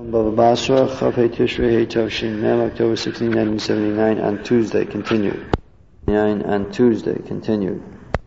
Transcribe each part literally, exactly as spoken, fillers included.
Baba Basra, Chafei Tishrei Tavshin Mem, October sixteenth, nineteen seventy-nine, on Tuesday, continued. Nine on Tuesday, continued.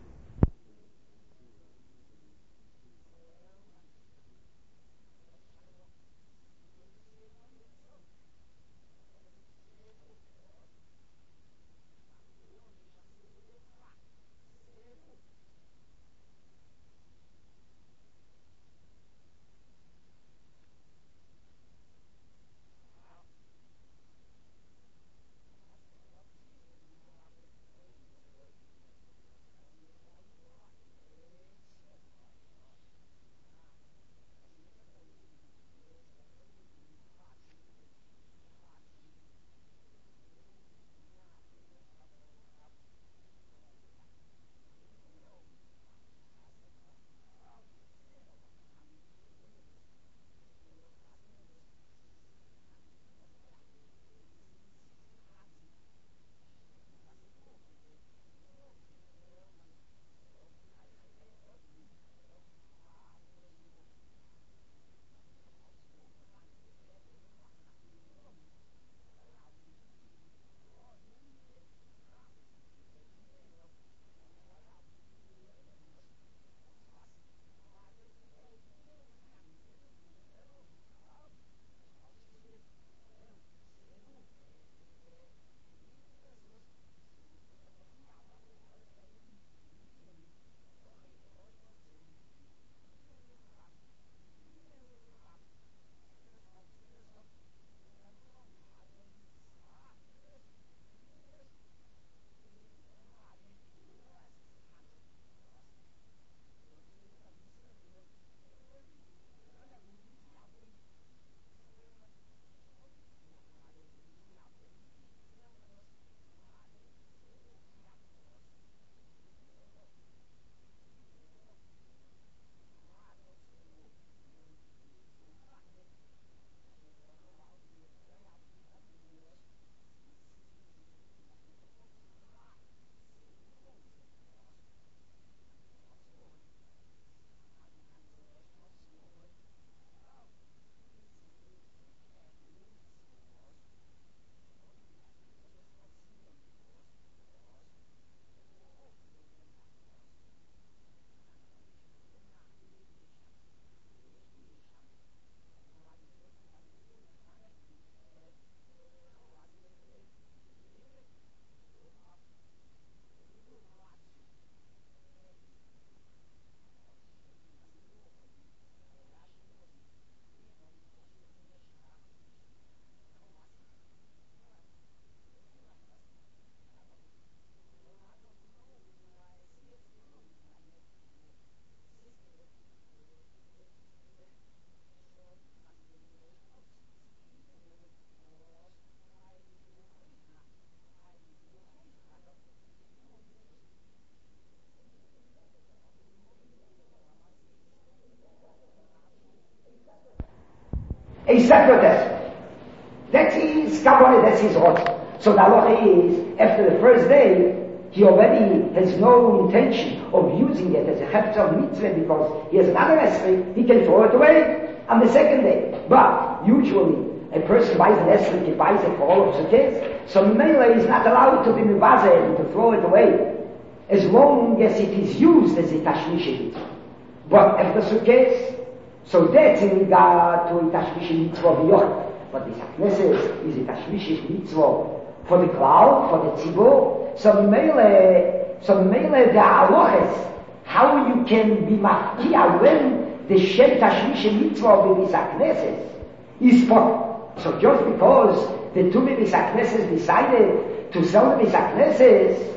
A separate testament. That's his kabbalah, that's his rot. So the halacha is, after the first day, he already has no intention of using it as a hefzer mitzvah because he has another esrei, he can throw it away on the second day. But usually, a person buys an esrei, he buys it for all of his kids, so Mele is not allowed to be mivazer and to throw it away as long as it is used as a tashmish mitzvah. But after Sukkot, so that's in regard to a tashmish mitzvah v'yoch. But this Knesset is a tashmish mitzvah for the cloud, for the tzibur. So Mele, so Mele the halachas, how you can be mafkia when the shem tashmish mitzvah of the Knesset is for. So just because the two Knesset decided to sell the Knesset,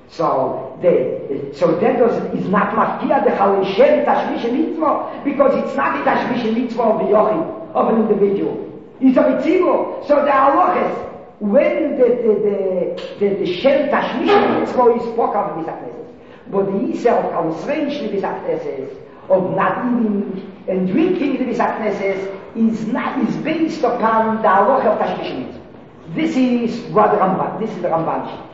so the so that does, is not mafkia the haloshem tashmish mitzvah because it's not a tashmish mitzvah of the yochid of an individual. It's a mitzvah. So the halachas when the the the the, the shem tashmish mitzvah is spoke of in Knesset, but the Yisrael comes strange to this Knesset of not eating and drinking the Knesset is not is based upon the halacha of tashmish mitzvah. This is what the Ramban. This is the Ramban.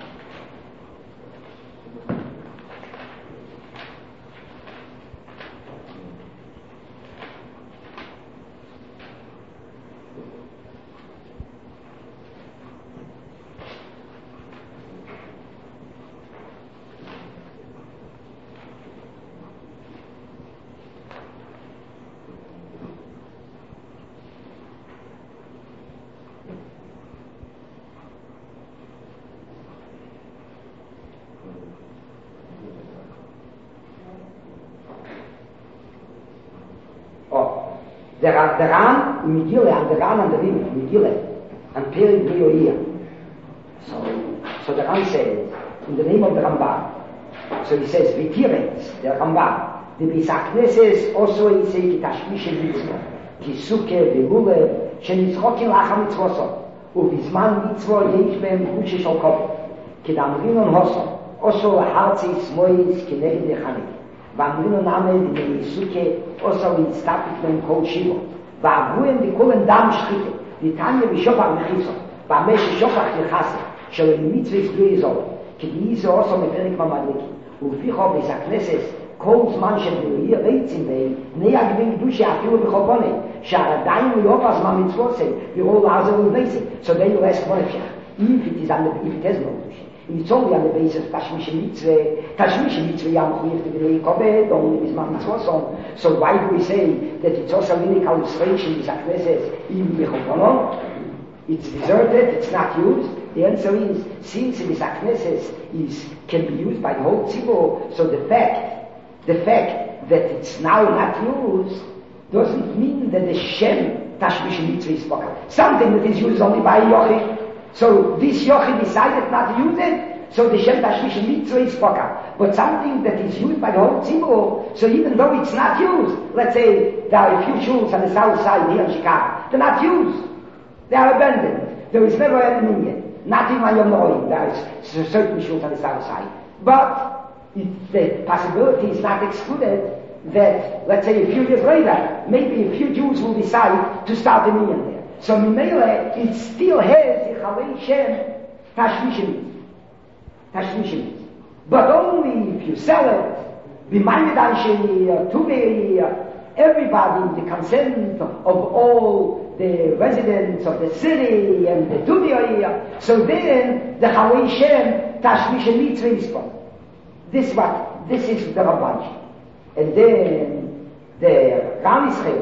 Der, der Ran, in Megillah, and the Ran and the Rim, Megillah, and Perik B'Yoyir. So, so the Ran says, in the name of the Ramban, so he says, V'tirets, the Ramban, the Bisakneses also he say, Ki Tashmish Mitzvah, Ki Sukkeh, V'Hule, Shenitzchokin Lacha Mitzvosot, ובזמן מצוות יש בהם חושה של כובד, כדאמרינון הוסו, אוסו להרצי סמויס כנגד לחנק, ואמרינון עמד במסוקה, אוסו להצטפק בהם כל שיבו, ועברוהם דכולן דם שחיתה, ניתניה בשופח מחיסו, ועמש שופח יחסה, שלו מצווה סדוי זו, כדאיזו אוסו מפרק ממלכי, ולפיכו בית הכנסת, כל זמן שבלויי רצים בהם, נהיה גבין קדושה אפילו בחובונה, שעדיין לא יופס מהמצוות זה, יראו לעזור ולבייסה, so then you ask one of you, if it is on the, if it has no קדושה, if it's only on the basis of תשמיש מצווה, תשמיש מצווה יא מחויב תגלי כובד, only בזמן מצוות זו, so why do we say that it's also really illustration is הכנסת, even בחובונה? It's deserted, it's not used. The answer is, since it is Knesset is can be used by the whole tzibur, so the fact The fact that it's now not used doesn't mean that the Shem Tashmish Mitzvah is spoken. Something that is used only by Yochid. So this Yochid decided not to use it, so the Shem Tashmish Mitzvah is spoken. But something that is used by the whole Tzibur, so even though it's not used, let's say there are a few shuls on the south side here in Chicago, they're not used. They are abandoned. There is never an Indian. Not even on Yom Noim. There is certain shuls on the south side. But It, the possibility is not excluded that, let's say, a few years later, maybe a few Jews will decide to start a million there. So, Mimele, it still has the Chalei Shem Tashmishim. Tashmishim. But only if you sell it, B'maimed Anshei, Tuvei, everybody, the consent of all the residents of the city and the Tuvei, so then the Chalei Shem Tashmishim Mitzvah is born. This what this is the Rabban, and then the Ram Israel.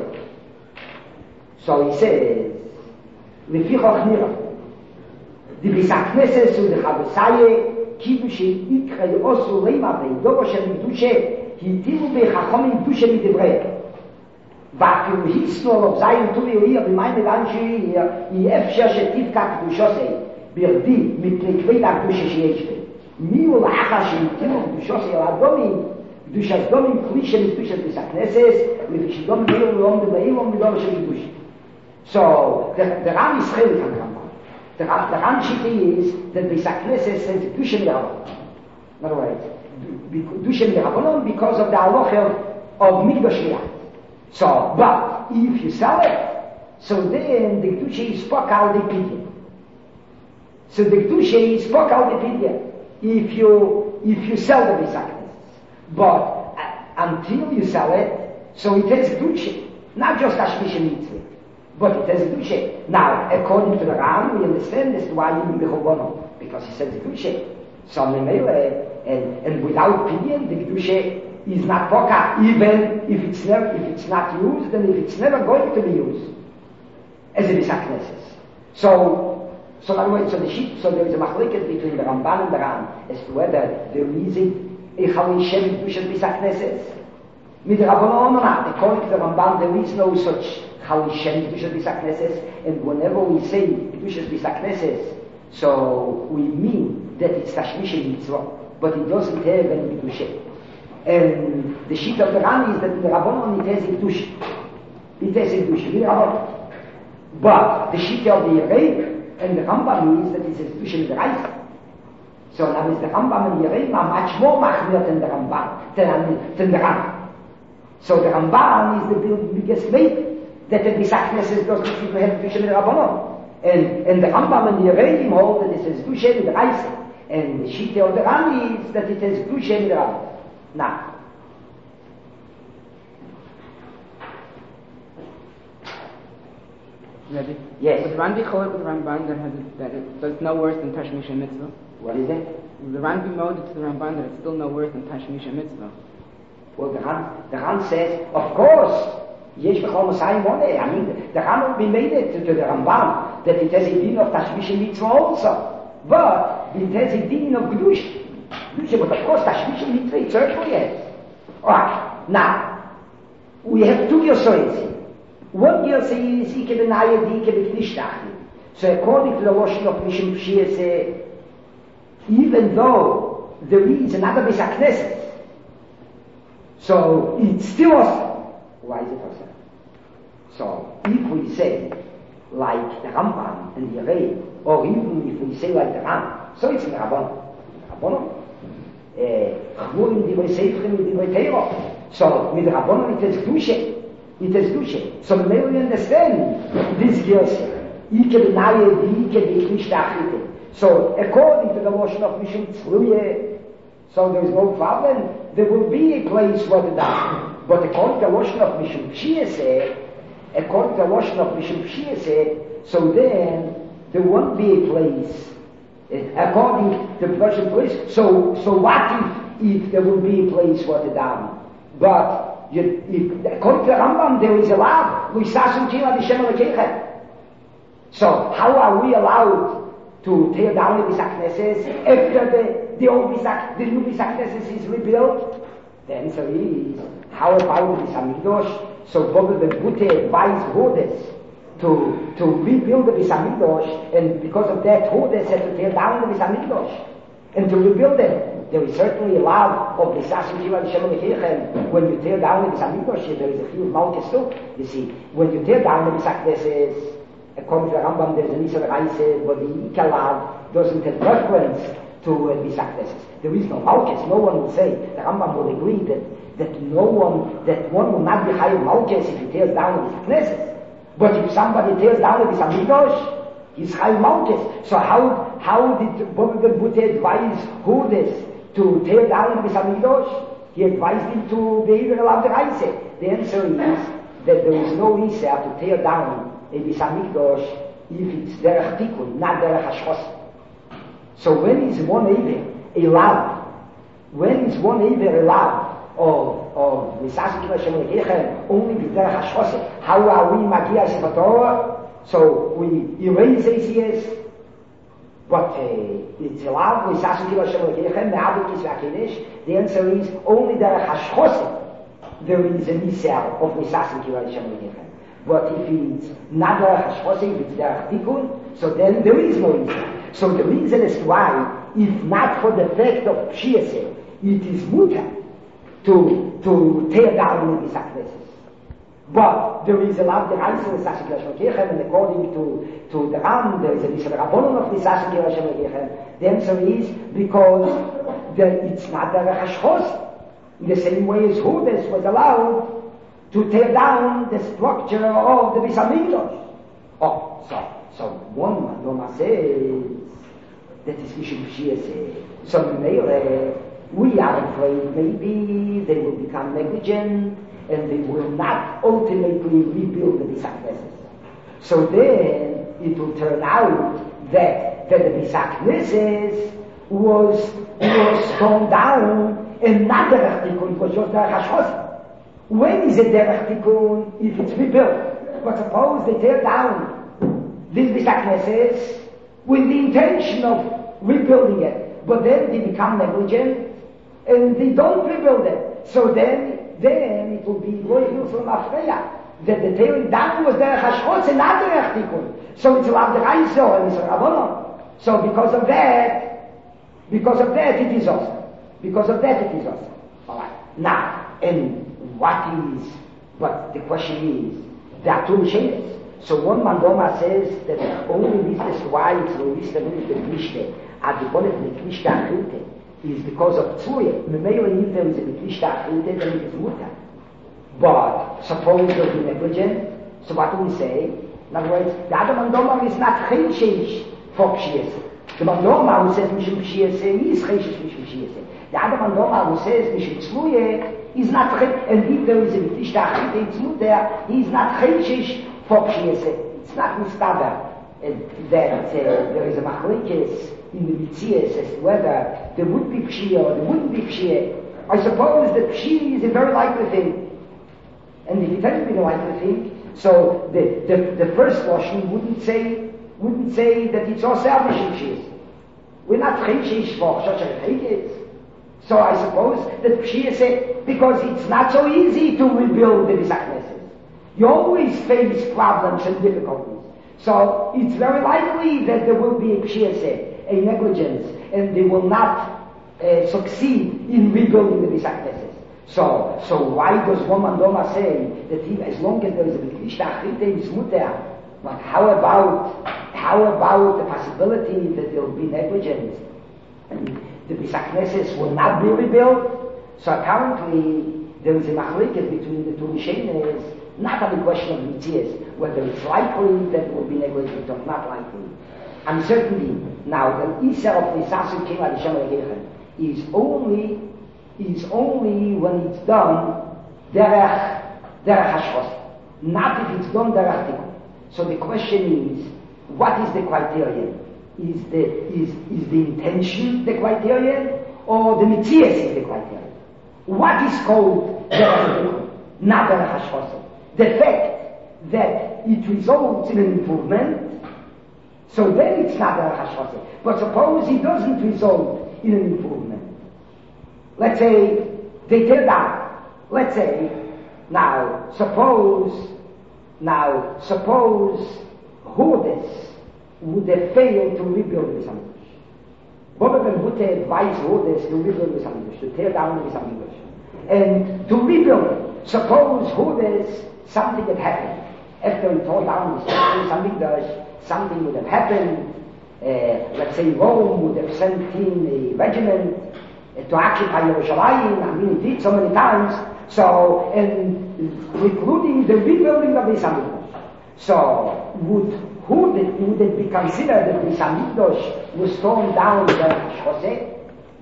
So he says, "Lefichach nira, the Bisakneses and the Chavesaye kibushi ikrei osu leima veidoro shem dushe hitimu bechachomim dushe midevrei." ואפילו היסנו לו זין טובי אויר במאי מדנשי היא אפשר שתפקע קדושוסי ברדי מפני כבד הקדושה שיש בי. מי הוא לאחר שנתנו קדושוסי על אדומים, קדושת דומים כלי של קדושת בסכנסס, לפי שדום דיר ולאום דבאים ומדום של קדוש. So, the, the Ram is really from Rambam. The, the Ram Shiti is that Besakneses says Kedusha Mirabbanon. In other words, Kedusha Mirabbanon because of the halacha of Mikdash Riyat. So, but if you sell it, so then the Kedusha is spoke out the pidyon. So the Kedusha is spoke out the pidyon if you if you sell the Besakneses. But uh, until you sell it, so it has Kedusha, not just Hashmish Mitzvah. But it has Kedusha. Now, according to the Ram, we understand this why you need the Chobono, because he says Kedusha. So, and, and without pidyon, the Kedusha is not poka, even if it's never, if it's not used, and if it's never going to be used, as it is Knesses. So, so in other words, so the sheep, so there is a machliket between the Ramban and the Ram as to whether there is a Chalei Shem Kedusha Knesses. With the Rabbanon or not, according to the Ramban, there is no such Chalei Shem Kedusha Knesses, and whenever we say Kedusha Knesses, so we mean that it's Tashmish Mitzvah, but it doesn't have any Kedusha. And the sheet of the Ram is that in the Rabbanon it has a Kedusha. It has a Kedusha. But the sheet of the Yerei and the Rambam is that it has Kedusha in the Reis. So now is the Rambam and the Yerei are much more machmir than the Rambam, than, than the Ram. So the Ramban is the biggest weight that the Besakneses doesn't even have Kedusha in the Rabbanon. And, and the Rambam and the Yerei hold that it has Kedusha in the Reis. And the sheet of the Ram is that it has Kedusha in the Rabbanon. Now, Ready? Yes. But the Ran be cholet with the Ramban that has it, that it, so it's no worse than Tashmish Mitzvah. What is it? The Ran be moded to the Ramban that it's still no worse than Tashmish Mitzvah. Well, the Ran, the Ran says, of course, Yesh B'chol Masayim Moneh. I mean, the Ran will be made it to, to the Ramban that it has a din of Tashmish Mitzvah also, but it has a din of Kedush. But of course, Tashmish Mitzvah certainly has. Alright, now, we have two Yosoids. One year says, Ike benaya di Ike beknishtachli. So according to the Lashon of Mishum Pshiyase, even though there is another Beis HaKnesses, so it's still awesome. Why is it awesome? So if we say, like the Rambam and the Yerei, or even if we say like the Ram, so it's in the Rabbanon. Rabbanon. Chmurim divrei Seifrim divrei Teiro. So with the Rabbanon it is Kedusha. It is Kedusha. So we may understand this Gerse. Ike b'naye di Ike b'nishtachite. So according to the Lashon of Mishum Tzluye, so there is no problem. There will be a place for the down. But according to the Lashon of Mishum Pshiyase, according to the Lashon of Mishum Pshiyase, so then there won't be a place. According to the Russian place, so so what if, if there will be a place for the down? But you, if, according to the Rambam, there is a law. So how are we allowed to tear down the Beis HaKnesses after the the old Beis HaKnesses, the new Beis HaKnesses is rebuilt? The answer is, how about the Beis HaMikdash? So Bob the Bute advised Hodes to to rebuild the Beis HaMikdash, and because of that, Hodes had to tear down the Beis HaMikdash and to rebuild it. There is certainly a law of the Sassim Shiva Shem Lekirchen. When you tear down the Beis HaMikdash, there is a few Malchus too. You see, when you tear down the Beis HaKnesses, according to the Rambam, there is an Isra Reise, but the Ikalav doesn't have reference to uh, Beis HaKnesses. There is no Malchus. No one will say, the Rambam will agree that, that no one, that one will not be higher Malchus if he tears down the Beis HaKnesses. But if somebody tears down the Beis HaMikdash, he's high Malchus. So how, how did Bob ben Bute advise Hodes to tear down the Beis HaMikdash? He advised him to be even allowed to rise it. The answer is that there is no Isra to tear down a Beis HaMikdash if it's derech tikun, not derech hashchos. So when is one Eiver allowed? When is one Eiver allowed of of Misas Kiva Shem Lekirchen only with derech hashchos? How are we magia Sefer Torah? So we erase A C S, but uh, it's allowed Misas Kiva Shem Lekirchen me'abik is v'akedesh. The answer is only derech hashchos there is an Isra of Misas Kiva Shem Lekirchen. But if it's not derech hashchosei, if it's derech tikun, so then there is no reason. So the reason is why, if not for the fact of Pshiyase, it is mutar to to tear down the Beis HaKnesses. But there is a lot of Reise of Sashem Kirchen, and according to to the Ram, there is a Mishnah Rabbanon of the Sashem Kirchen. The answer is because the, it's not derech hashchosei. In the same way as Hodes was allowed to tear down the structure of the Beis HaMikdash. Oh, so, so one Madonna says that is Mishum Pshiyase. So we are afraid maybe they will become negligent and they will not ultimately rebuild the Beis HaKnesses. So then it will turn out that, that the Beis HaKnesses was, was torn down and not the Rechtikun, it was just the Hashchos. When is it derech tikun if it's rebuilt? But suppose they tear down these Beis HaKnesses with the intention of rebuilding it, but then they become negligent and they don't rebuild it. So then, then it will be loyal from Afreya that the tearing down was derech hashchos and not derech tikun. So it's allowed the Reise or Mishnah Rabbanon. So because of that, because of that it is awesome. Because of that it is awesome. All right. Now, and what is, but the question is, there are two Mishnahs. So one Mandoma says that only this is why it's released the Mishnah, at the point of the Mishnah Achilute, is because of Tzuye. Memele if there is a Mishnah Achilute, then it is Mutter. But suppose they'll be negligent, so what do we say? In other words, the other Mandoma is not Cheshish for Pshiyase. The Mandoma who says Mishum Pshiyase is Cheshish Mishum Pshiyase. The other Mandoma who says Mishum Tzluye is not, and if there is a Mishnah Achilute, it's Mutter, he is not Cheshish for Pshiyase. It's not Mistaber that uh, there is a Machlekes in the Mitzias as to whether there would be Pshiyah or there wouldn't be Pshiyah. I suppose that Pshiyah is a very likely thing. And if it has been a likely thing, so the, the, the first Lashon wouldn't say wouldn't say that it's all selfish Pshiyah. We're not Cheshish for Shosher. So I suppose that Pshiyah said, because it's not so easy to rebuild the Beis HaKnesses. You always face problems and difficulties. So it's very likely that there will be a pshiyaseh, a negligence, and they will not uh, succeed in rebuilding the Bisakneses. So, so why does Roman Doma say that he, as long as there is a B'Krishta Achrite Bismuter, but how about, how about the possibility that there will be negligence and the Bisakneses will not be rebuilt? So apparently there is a machlekes between the two Rishonos, not on the question of Mitzias, whether it's likely that it will be negligent or not likely. Uncertainty. Now, the Isser of the Sasu King Adishem Regechem is only, is only when it's done derech, derech hashchos, not if it's done derech tikkun. So the question is, what is the criterion? Is the, is, is the intention the criterion, or the Mitzias is the criterion? What is called derech tikkun, not derech hashchos? The fact that it results in an improvement, so then it's not a hashvasa. But suppose it doesn't result in an improvement. Let's say they tear down. Let's say, now, suppose, now, suppose Hodes would have failed to rebuild the Misamidrash. Bob would have advised Hodes to rebuild the Misamidrash, to tear down the Misamidrash. And to rebuild, suppose Hodes something had happened. After he tore down the Misamidrash, something would have happened. Uh, let's say Rome would have sent in a regiment uh, to occupy Yerushalayim. I mean, it did so many times. So, and including the rebuilding of the Misamidrash. So, would who did, would it be considered that the Misamidrash was torn down by Hashchoseh?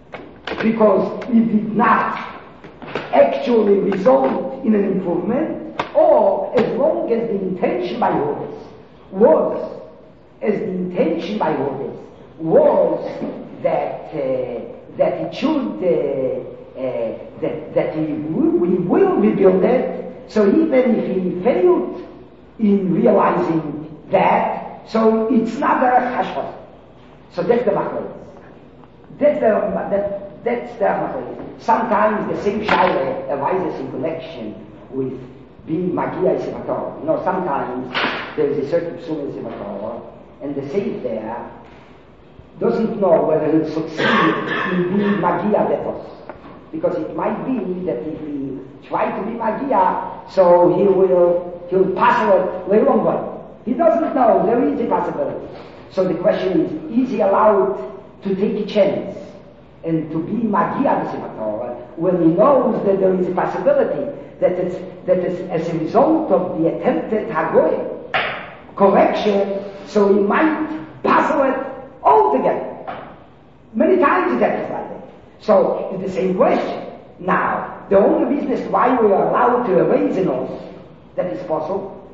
Because it did not actually result in an improvement. Or as long as the intention by Hodes was, as the intention by Hodes was that uh, that it should uh, uh, that that he will, we will rebuild it. So even if he failed in realizing that, so it's not a hashvas. So that's the machlokes. That's the that that's the machlokes. Sometimes the same shayla arises in connection with being magia is Torah. You know, sometimes there is a certain psul in Torah, and the saint there doesn't know whether he'll succeed in being magia detos. Because it might be that if he tries to be magia, so he will he'll pass it later on. He doesn't know. There is a possibility. So the question is: is he allowed to take a chance and to be magia Torah when he knows that there is a possibility that it's, that it's as a result of the attempted hagoy correction, so he might puzzle it altogether. Many times it happens like that. So it's the same question. Now, the only reason as to why we are allowed to erase in us that is possible,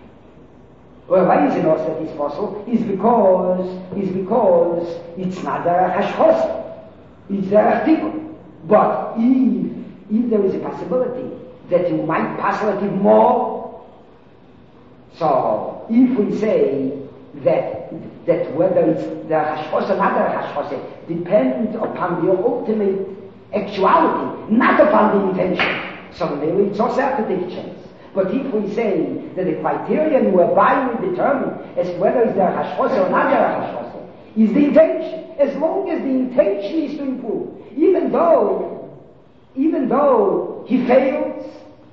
or erase in us that is possible, is because is because it's not a hashchos, it's a tikkun. But if if there is a possibility that you might puzzle it even more. So, if we say that that whether it's the hashchos or not the hashchos depends upon the ultimate actuality, not upon the intention. So maybe it's also have to take a chance. But if we say that the criterion whereby we determine as whether it's the hashchos or not the hashchos is the intention, as long as the intention is to improve, even though even though he fails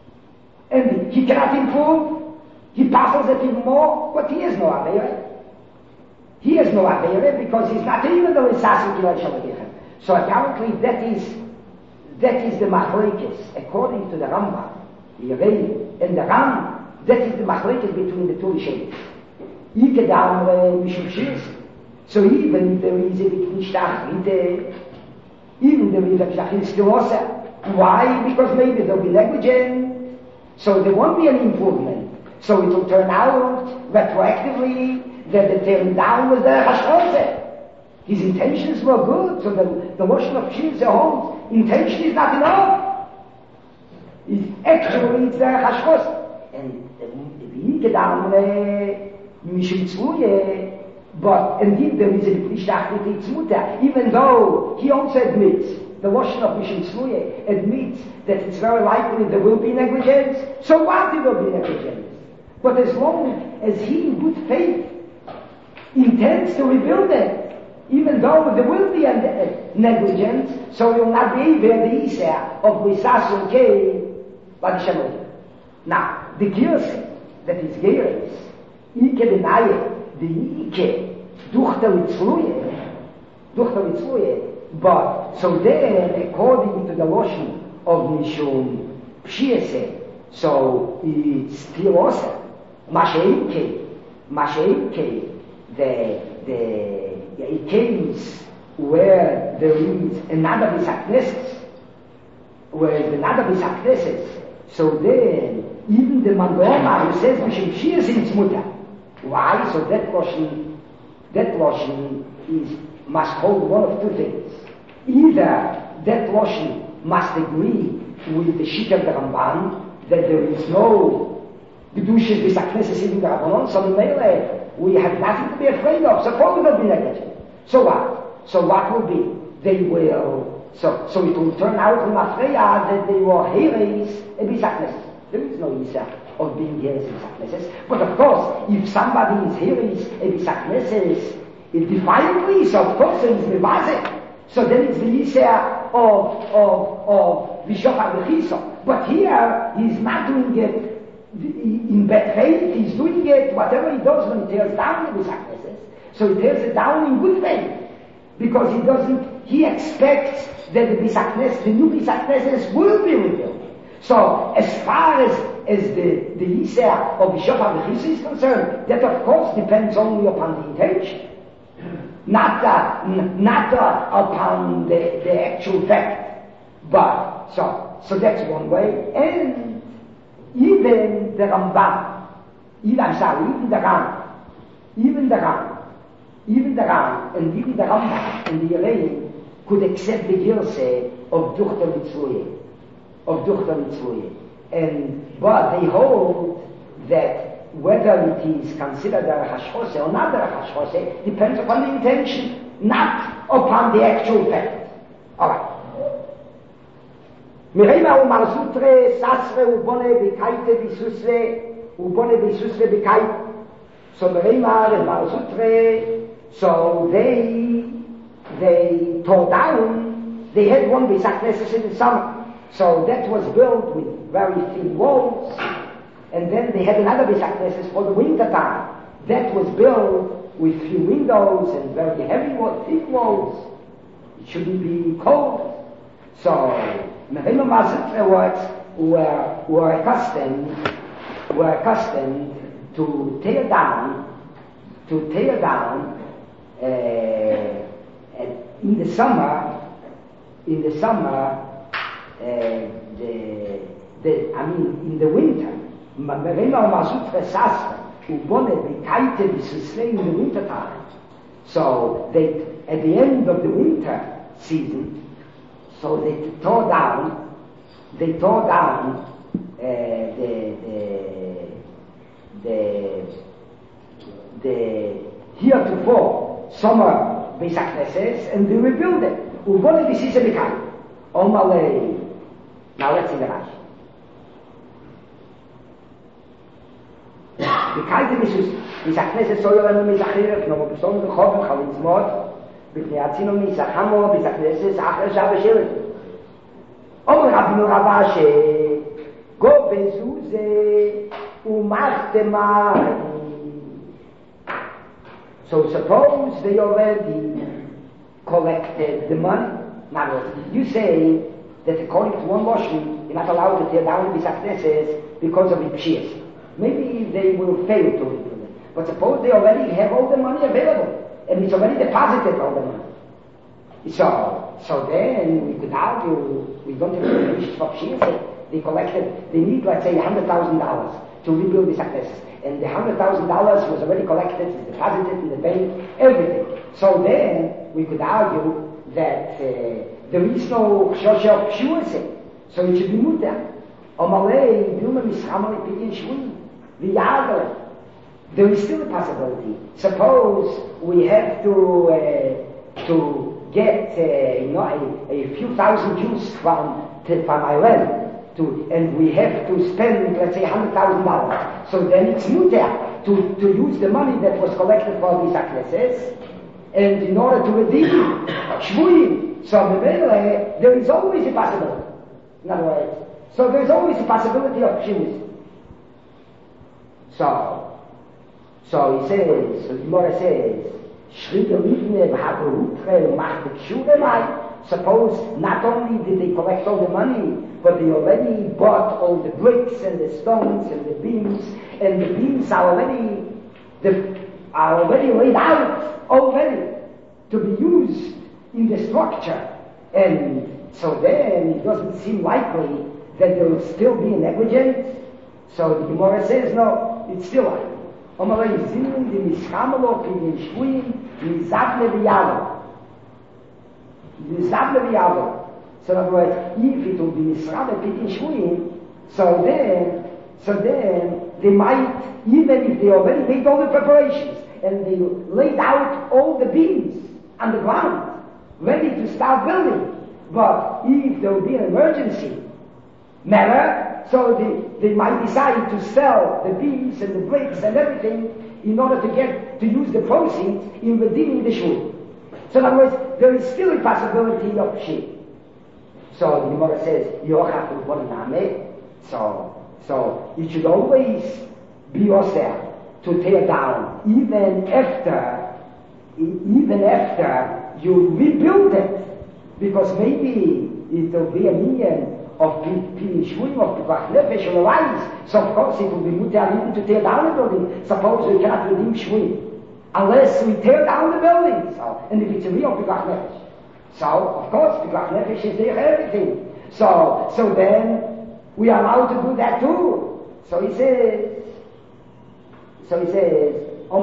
and he cannot improve, he puzzles it even more, but he has no Aveira. He has no Aveira because he's not even the Lisasi Kilai Shalagichem. So apparently that is that is the machlekes, according to the Rambam, the Yerei, and the Ram, that is the machlekes between the two Rishonim. Ikedam Mishum Shis. So even if there is a B'Krishta, even there is a B'Krishta Kilosa. Why? Because maybe they'll be negligent, so there won't be any improvement. So it will turn out retroactively that the tearing down was the hashchoseh. His intentions were good, so the, the motion of Shilze holds, intention is not enough. It's actually it's the hashchoseh. And the Mishum but indeed there is a B'Krishta even though he also admits, the Lashon of Mishum Tzluye admits that it's very likely there will be negligence. So what if there will be negligence? But as long as he, in good faith, intends to rebuild it, even though there will be a negligence, so he will not be able to use of Bisasun K. Badishamot. Now, the Girse, that is Geres, Ike Benaye, the Ike, Duchter Mitzluye, Duchter Mitzluye, but so then, according to the Loshen of Mishum Pshiese, so it's still also Masheike, Masheike, the the the Ikeis where there is another Bisakneses, where is another Bisakneses, so then even the Mandoma who says Mishum Pshiese is Mutter. Why? So that Loshen, that Loshen is must hold one of two things. Either that Loshen must agree with the Shita of the Ramban that there is no Gedushas Bisakneses in the Rabbanon, so Mele, we have nothing to be afraid of. Suppose we will be negligent. So what? So what will be? They will, so so it will turn out in Afreya that they were Heres and Bisakneses. There is no Isa of being Heres and Bisakneses. But of course, if somebody is Heres and Bisakneses, it defiantly, so of course there is Mevazeh. So then it's the Yisra of, of, of Vishofar Bechiso. But here, he's not doing it in bad faith, he's doing it, whatever he does when he tears down the Bisakneses. So he tears it down in good faith. Because he doesn't, he expects that the Bisakneses, the new Bisakneses will be rebuilt. So as far as, as the, the Yisra of Vishofar Bechiso is concerned, that of course depends only upon the intention. Not, uh, n- not uh, upon the, the actual fact. But, so, so that's one way. And even the Rambam, even, I'm sorry, even the Ram, even the Ram, even the Ram, and even the Rambam and the Yereim could accept the Girse of Duchter Mitzluye, of Duchter Mitzluye. And, but they hold that whether it is considered a hashchose or not a hashchose depends upon the intention, not upon the actual fact. Alright. Mirema u marsutre sasre u bone bikaite bisusre u bone bisusre bikaite. So Mirema and marsutre, so they they tore down, they had one Bisakneses in the summer. So that was built with very thin walls. And then they had another Bisakneses for the winter time. That was built with few windows and very heavy walls, thick walls. It shouldn't be cold. So, Mehema Mazitra were, were accustomed, were accustomed to tear down, to tear down, uh, in the summer, in the summer, uh, the, the, I mean, in the winter, Merema Masutra Sasra, who wanted the kite to sustain in the winter time. So they, at the end of the winter season, so they tore down, they tore down uh, the, the, the, the heretofore summer Bisakneses, and they rebuilt it. Who wanted to see the kite. Omalei. Now let's see the Rashi. בקייטה ביסוס, ביסקנסת סוירנו מיסחיר, כמו בפסום וחובן חליצמות, בפני הצינו מיסחמו, ביסקנסת אחר שעה בשלט. אומר רבינו רבה שגו בזוזה ומחתמה. So suppose they already collected the money. Now, you say that according to one Moshe, you're not allowed to tear down the Bisakneses because of the Pshias. Maybe they will fail to rebuild it. But suppose they already have all the money available, and it's already deposited all the money. So, so then we could argue, we don't have to finish for Pshias. They collected, they need, let's say, one hundred thousand dollars to rebuild the Bisakneses. And the one hundred thousand dollars was already collected, it's deposited in the bank, everything. So then, we could argue that uh, there is no Shosha of Pshuase, so it should be Mutter. Omalei, Dilma Mishamali Pidin Shwin, the other. There is still a possibility. Suppose we have to uh, to get uh, you know, a, a few thousand Jews from, to, from Iran, to, and we have to spend, let's say, one hundred thousand dollars. So then it's muter to, to use the money that was collected for these Akneses, and in order to redeem Shvuim. So there is always a possibility. In other words, so there is always a possibility of Pshimus. So, so he says, so the Gemara says, suppose not only did they collect all the money, but they already bought all the bricks and the stones and the beams, and the beams are already, the, are already laid out already to be used in the structure. And so then it doesn't seem likely that there will still be a negligence. So the Gemara says, no, it's still likely. Omalei zinin di mishamelo pidin shvuim mizavle v'yavo. Mizavle v'yavo. So in other words, if it will be mishamelo pidin shvuim, so then, so then they might, even if they already made all the preparations and they laid out all the beams on the ground, ready to start building, but if there will be an emergency matter, so they, they might decide to sell the beams and the bricks and everything in order to get to use the proceeds in redeeming the shul. So in other words, there is still a possibility of shit. So the Gemara says, Yochaf Bonaname. So so it should always be yourself to tear down, even after even after you rebuild it, because maybe it will be a million of Pidin Shvuim, of Pikuach Nefesh will arise. So of course it will be mutar even to tear down the building. Suppose we cannot redeem Shvuim unless we tear down the building. So, and if it's a real Pikuach Nefesh, so of course Pikuach Nefesh is there everything. So so then we are allowed to do that too. So he says, so he says,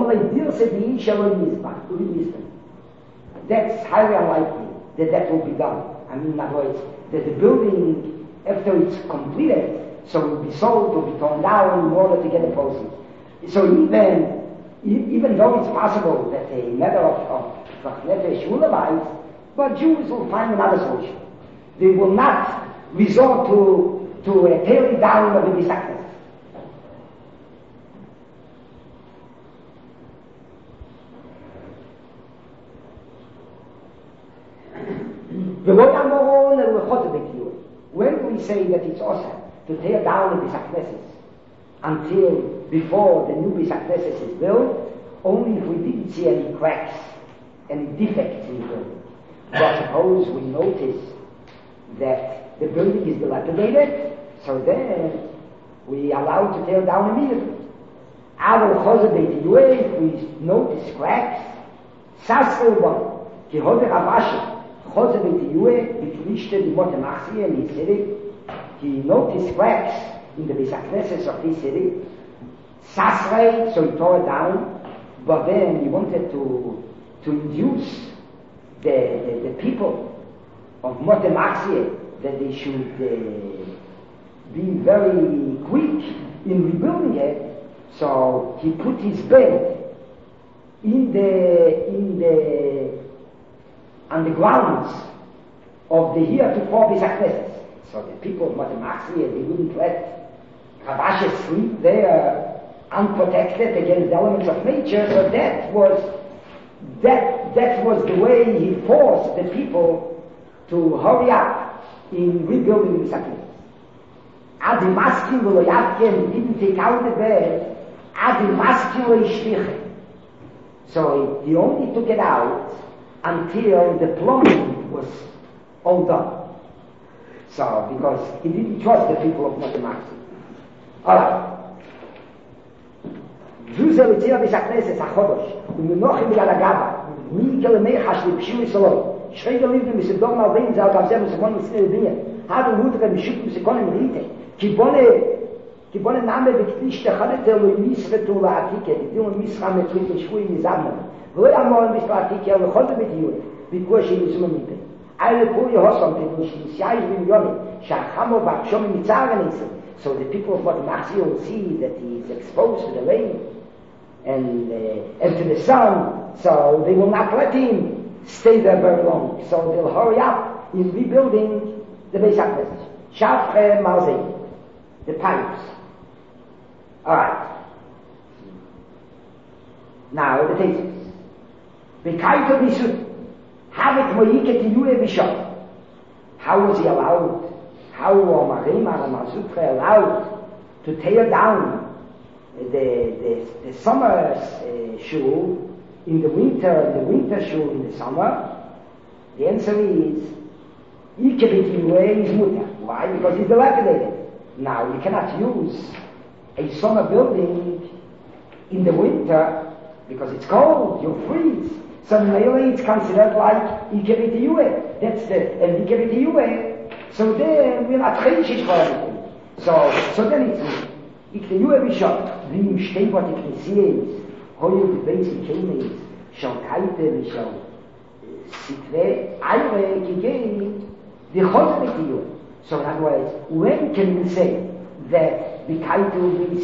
that's highly unlikely that that will be done. I mean, in other words, that the building, after it's completed, so it will be sold, will be torn down in order to get the proceeds. So even, even though it's possible that a matter of Nefesh will arise, but Jews will find another solution. They will not resort to, to a tearing down of the Bisaknes. When we say that it's awesome to tear down the Bisakneses until before the new Bisakneses is built, only if we didn't see any cracks, any defects in the building. But suppose we notice that the building is dilapidated, so then we are allowed to tear down immediately. If we notice cracks, he noticed cracks in the Bisakneses of this city. Sasrei, so he tore it down, but then he wanted to to induce the, the, the people of Motemachsie that they should uh, be very quick in rebuilding it. So he put his bed in the in the on the grounds of the heretofore Bisakneses. So the people of Motemachsie, they wouldn't let Rav Asher sleep there unprotected against the elements of nature. So that was that that was the way he forced the people to hurry up in rebuilding the Bisakneses. Adi maskin v'lo yavken, he didn't take out the bed. Adi maskin v'lo yishtiche. So he only took it out until the plumbing was all done. So, because he didn't trust the people of Motemachsie. Alright. Zuzel etzira Bisakneses HaChodosh, u'menochim b'yad ha'gava, mi'kel emechash l'pshu yisolo, shreger livdim b'sedom malvim zal gavzeh v'semon v'snei l'binyan, hadu mutre b'shuk v'sekonim rite, ki bone, ki bone name v'ktish techadete l'misretu l'atike, v'dim l'misra metrit l'shvui mizavna, v'lo yamon v'slatike, v'chodu b'diyue, v'kuah she'yizum mite. Alle Puri Hossam, so the people of Motemachsie will see that he is exposed to the rain and, uh, and to the sun, so they will not let him stay there very long. So they'll hurry up in rebuilding the Bisakneses. Shafre Malze, the pipes. Alright. Now the thesis. Bekaito Bisut, Havik Moiket Yue Bishop. How was he allowed? How were Marima and Mazutre allowed to tear down the, the, the summer uh, shul in the winter, the winter shul in the summer? The answer is, Ikebit Yue is Mutter. Why? Because it's dilapidated. Now, you cannot use a summer building in the winter because it's cold, you freeze. So mainly it's considered like Ikebit Yue. That's the, and Ikebit Yue. So then we're not chayishish for everything. So, so then it's, Ikebit Yue Bishop, wie im Steinwort Ekklesias, heute die basic Kemes, schon kalte, wie schon Sitwe, Eire, gegeben, the Chosmet Yue. So in other words, when can we say that the Kaito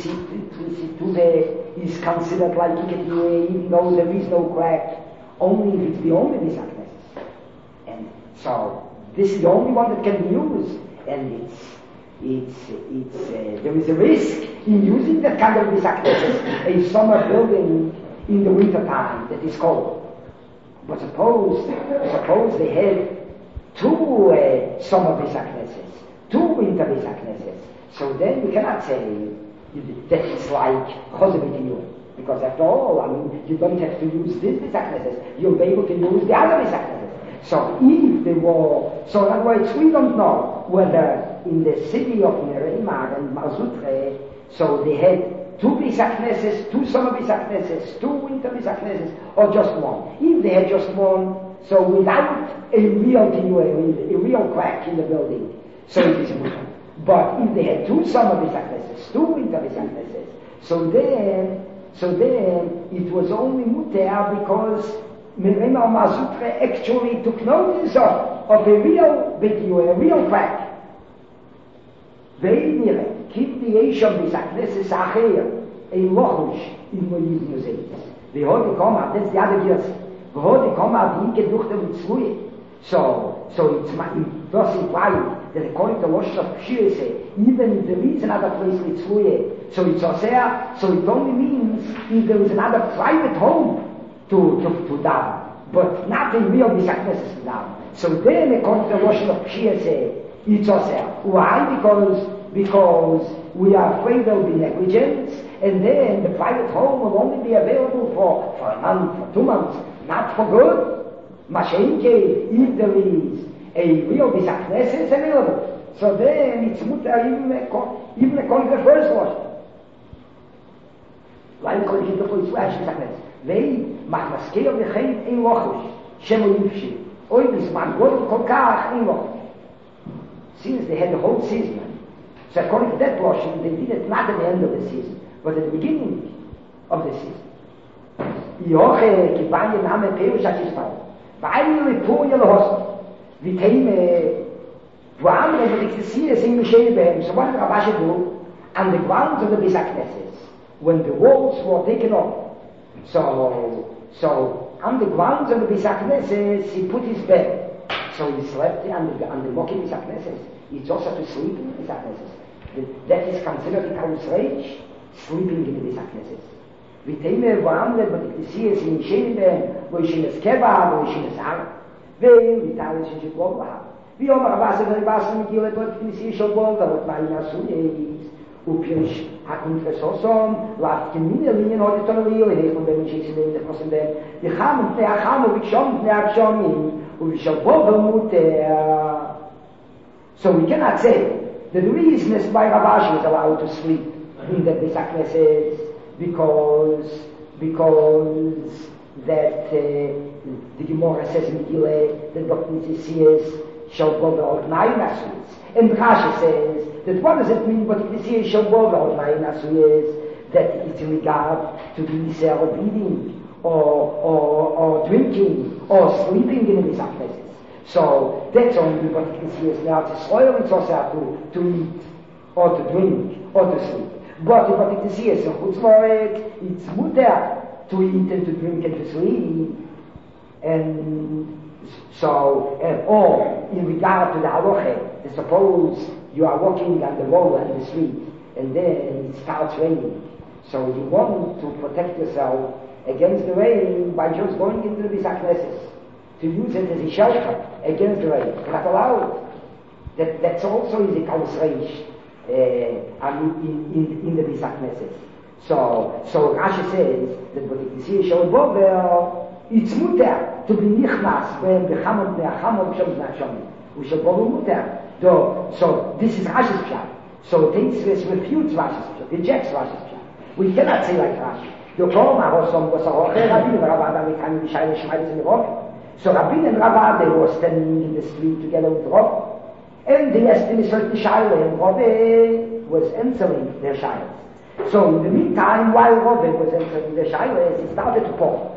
Situve is considered like Ikebit Yue, even though there is no crack, only if it's the only Bisaknes? And so, this is the only one that can be used, and it's, it's, it's, uh, there is a risk in using that kind of Bisaknes, a summer building in the winter time that is cold. But suppose, suppose they had two uh, summer Bisaknes, two winter Bisaknes, so then you cannot say that it's like Chosevit. Because after all, I mean, you don't have to use this Bisaknes, you'll be able to use the other Bisaknes. So if they were, so in other words, we don't know whether in the city of Nereimar and Mazutre, so they had two Bisakneses, two summer Bisakneses, two winter Bisakneses, or just one. If they had just one, so without a real tinuah, a real crack in the building, so it is mutter. But if they had two summer Bisakneses, two winter Bisakneses, so then, so then it was only mutter because Merema Mazutre actually took notice of, of a real bitinuah, a real crack. They nire, keep the Esham Bisakneses Acher, a lochush in Moiz Museums. The Hode Koma, that's the other gears. The Hode Koma, die geduchte mit Zlui. So, so it's my, it does imply that according to Rosh Hashanah, even if there is another place with Zlui, so it's Osea, so it only means if there is another private home to, to, to down, but not a real Bisakneses to down. So then according to Rosh Hashanah, it's Osea. Why? Because, because we are afraid there will be negligence, and then the private home will only be available for, for a month, for two months, not for good. Mashenke, if there is a real Bisakneses available, so then it's mutter even, even according to the first Rosh. Why according to the first Bisakneses? They mach maskeo v'chein ein lochush, shemo yivshi. Oy bisman godel kol kach ein lochush. Since they had the whole season, so according to that portion, they did it not at the end of the season, but at the beginning of the season. Yoche kibanye name Peush HaYisrael. V'ayim litur yelohost. V'teime v'am le'v'tikisies in Mishneh Behem. So what did Rabashi do? On the grounds of the Bisakneses, when the walls were taken off, so, so on the grounds of the Bisakneses, he put his bed. So he slept on the, on the Moki Bisakneses. It's also to sleep in the Bisakneses. That is considered a Kaus Reich, sleeping in the Bisakneses. V'teime v'am le'v'tikisies in Mishneh Behem, wo ich in das Keva, wo ich in das Ar, ve'im v'tari shishikov lahab. V'yom Rabasi v'ribasi mikile v'tikisies shobol, v'ot ma'ina suyez. Upish hakunfesosom, laf kemine linien heute tonalil, in von dem ich in der Kosten der, die haben der haben wir schon der schon und wir schon wohl so we cannot say that the reason is why Rabashi was allowed to sleep in the Bisakneses because because that uh, the Gemara says in Gile that Doctor Tzisias shall go out nine ashes. And Rashi says that what does it mean, but it is here shall go out nine ashes, that it's in regard to the Yisrael of eating or, or, or drinking or sleeping in the Bisakneses. So that's only what it is here now to soil, it's also to, to eat or to drink or to sleep. But what it is here, so it's mutter to eat and to drink and to sleep. And so, uh, or in regard to the halacha, suppose you are walking on the road and the street, and then it starts raining. So you want to protect yourself against the rain by just going into the Beis HaKnesses, to use it as a shelter against the rain. You're not allowed. That, that's also is a Kalus Reish uh, in, in, in the Beis HaKnesses. So, so Rashi says that what you see Shol Bovel, it's muter to be nichnas when the Hamad ne'achamad b'shem ne'achamad. We shall Bovel muter. So this is Rashi's pshat. So Teitzves refutes Rashi's pshat, rejects Rashi's pshat. We cannot say like Rashi. The Torah was some was a roche Rabbi, Rabbi we can be shy Shmaitis in the rock. So Rabbi and Rabbi they were standing in the street together with Rob, and they asked him a certain shaila, and Rabbi was answering their shailas. So in the meantime, while Rabbi was answering their shailas, he started to pour.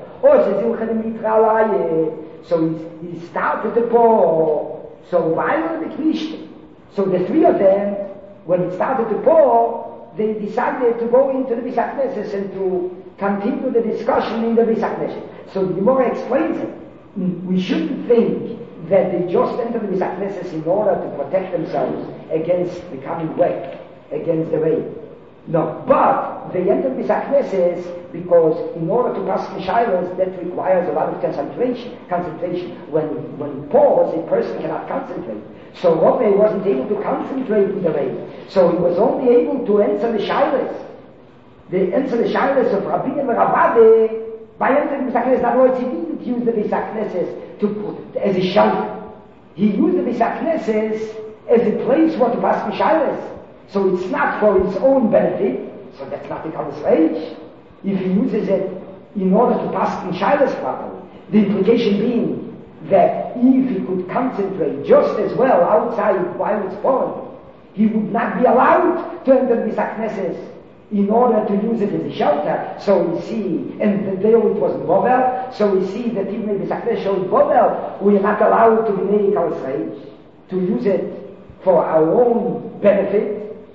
So he, he started to pour. So while the Knishte, so the three of them, when it started to pour, they decided to go into the Beis HaKnesses and to continue the discussion in the Beis HaKnesses. So the Gemara explains it. We shouldn't think that they just entered the Beis HaKnesses in order to protect themselves against becoming wet, against the rain. No, but they entered the Beis HaKnesses because in order to pass the shaylas, that requires a lot of concentration. Concentration. When when pause, a person cannot concentrate. So Rabbi wasn't able to concentrate with the rain. So he was only able to answer the shaylas. The answer the shaylas of Rabbi and Rabbi by entering the Beis HaKnesses. In other words, he didn't use the Beis HaKnesses to as a shelter. He used the Beis HaKnesses as a place where to pass the shaylas. So it's not for his own benefit. So that's not the Kalus Reish. If he uses it in order to pass in shaylas properly, the implication being that if he could concentrate just as well outside while it's pouring, he would not be allowed to enter the Beis HaKnesses in order to use it as a shelter. So we see, and the day it was Bovel, so we see that even if the Beis HaKnesses showed Bovel, we are not allowed to be made Kalus Reish, to use it for our own benefit.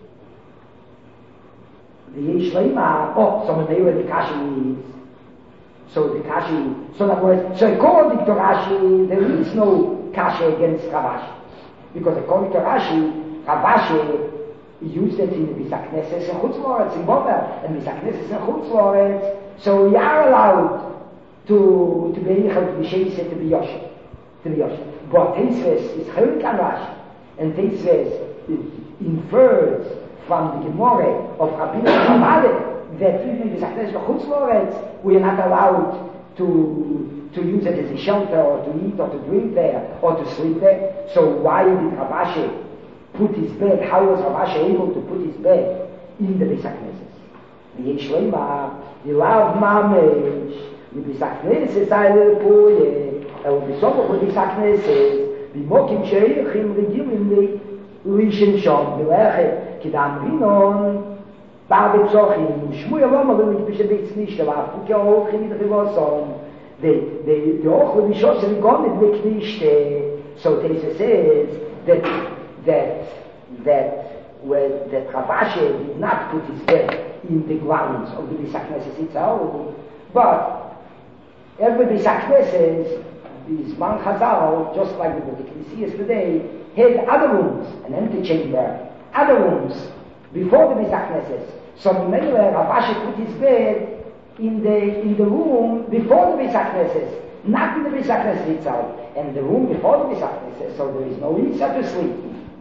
The Yesh Leima, oh, so when they were the Kashi is, so the Kashi, so in other words, so according to Rashi, there is no Kashi against Ravashi. Because according to Rashi, Ravashi used it in the Beis HaKnesses and Chutz La'aretz, in Bovel, and Beis HaKnesses and Chutz La'aretz, so we are allowed to, to be able to be Sheiseh, to be Yoshe, to be Yoshe. But Teisves is Chelik on Rashi, and Teisves infers from the Gemara of Rabbi and Rabbi that even in the Beis HaKnesses and Chutz La'aretz, we are not allowed to to use it as a shelter or to eat or to drink there or to sleep there. So why did Ravashi put his bed? How was Ravashi able to put his bed in the Beis HaKnesses? The Yesh Leima, the love Mamesh, the Beis HaKnesses are poye, and the Sobo for Beis HaKnesses, the Mokim Sheichim Regilim Lishin Shom, the Lechet, Kidam Rinon, Babe Psochim, Shmuy Avoma, the Mikpishe Beitz Nishta, Vafuke Ochim, the Rivoson, the the the Ochim Mishos and Gomet Miknishte. So Teisa says that that that when that Ravashi did not put his bed in the grounds of the Beis HaKnesses itself, but every Beis HaKnesses is Man Chazal, just like the Knesset today, had other rooms, an antechamber, other rooms before the Beis HaKnesses. So Mimele Ravashi put his bed in the in the room before the Beis HaKnesses, not in the Beis HaKnesses itself, and the room before the Beis HaKnesses, so there is no Isa to sleep.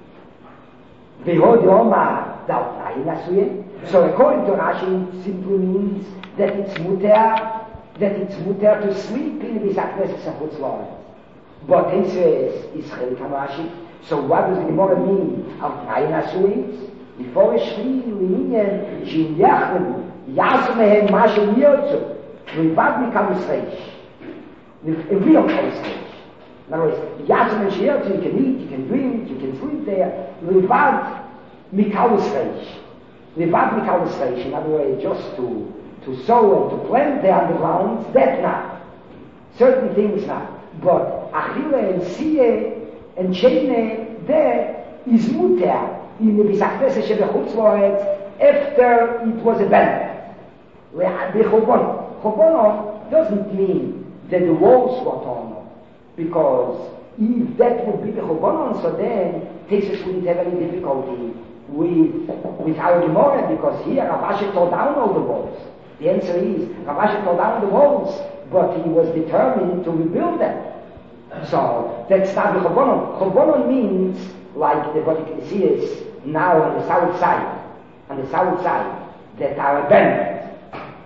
So according to Rashi, it simply means that it's muter, that it's muter to sleep in the Beis HaKnesses and Chutz La'aretz. But he says, is Chelik Rashi. So what does the Gemara mean? Al Trayin Asuitz? Before a Shri, Linyan, Shin Yachlebu, Yasu Mehem Mashem Yotzu, Rivad Mikalus Reish. A real Kalus Reish. In other words, Yasu Mehem Yotzu, you can eat, you can drink, you can sleep there. Rivad Mikalus Reish. Rivad Mikalus Reish. In other words, just to, to sow and to plant there on the grounds, that not. Certain things not. But Achille and Siye and Sheine, there is muter. In the Beis HaKnesses Shebe Chutz La'aretz after it was abandoned. Chobonon. Chobonon doesn't mean that the walls were torn off, because if that would be the Chobonon, so then Tesis wouldn't have any difficulty with, with our Gemara, because here Rav Asher tore down all the walls. The answer is, Rav Asher tore down the walls, but he was determined to rebuild them. So, that's not the Chobonon. Chobonon means, like the Botiknesias now on the south side, on the south side, that are abandoned.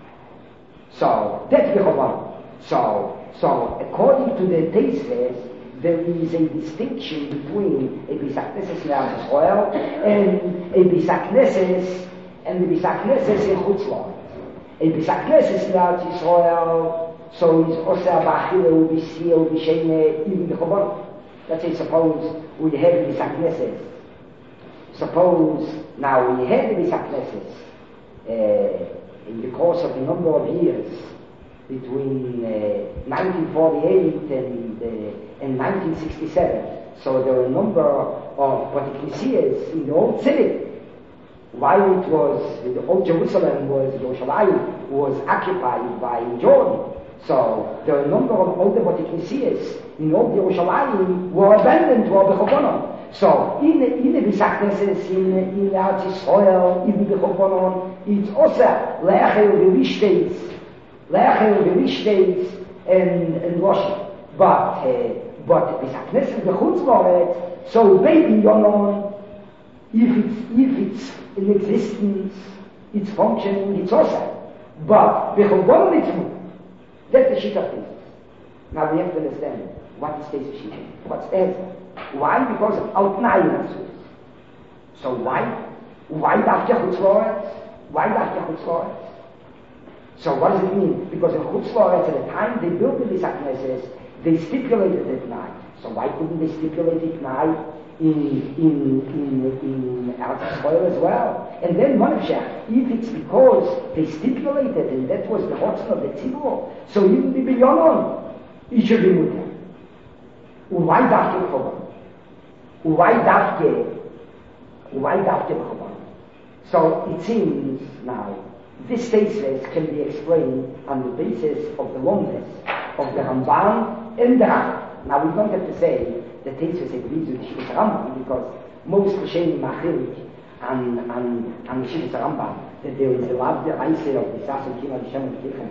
So, that's the Chobonon. So, so, according to the Tesis, there is a distinction between a Bisakneses in Eretz Yisrael and a Bisakneses and the Bisakneses in Chutz La'aretz. A Bisakneses in Eretz Yisrael, so is Oser Ba'achile U'B'Siyah U'B'Sheine even the Chobonon. Let's say, suppose we have the Bisakneses. Suppose now we have the Bisakneses uh, in the course of a number of years, between uh, nineteen forty-eight and, uh, and nineteen sixty-seven. So there were a number of Botiknesias in the old city. While it was, the old Jerusalem was, Yerushalayim was occupied by Jordan. So there were a number of older Botiknesias in old Yerushalayim were abandoned to the Chobonon. So in the, in the Bisakneses, in, in Eretz Yisrael, in the Chobonon, it's also Le'achel V'Rishtes, Le'achel V'Rishtes and, and worship. But, uh, but Bisakneses, the Chutz La'aretz, so maybe Yonon, if it's, if it's in existence, it's functioning, it's also. But the Chobonon it's moved. That's the sheet of things. Now we have to understand what is the sheet. What's the answer? Why? Because of Altnayim. So why? Why Dafke Chutz La'aretz? Why Dafke Chutz La'aretz? So what does it mean? Because in Chutz La'aretz, at the time they built the Bisakneses, they stipulated it night. So why couldn't they stipulate it night in in in in Eretz Yisrael as well? And then Monefshach, if it's because they stipulated and that was the Hotzon of the Tzibur, so even the Bilyonon, it should be with them. Why Dafke Chobonon? Why Dafke? Why Dafke Chobonon? So it seems now this thesis can be explained on the basis of the longness of the Ramban and the Rambam. Now we don't have to say the thesis agrees with the Shivas Rambam, because most Rishonim Machirik and and and Shivas Rambam that there is a lot of the Eise of the Sas and Kima Hashem and Tichem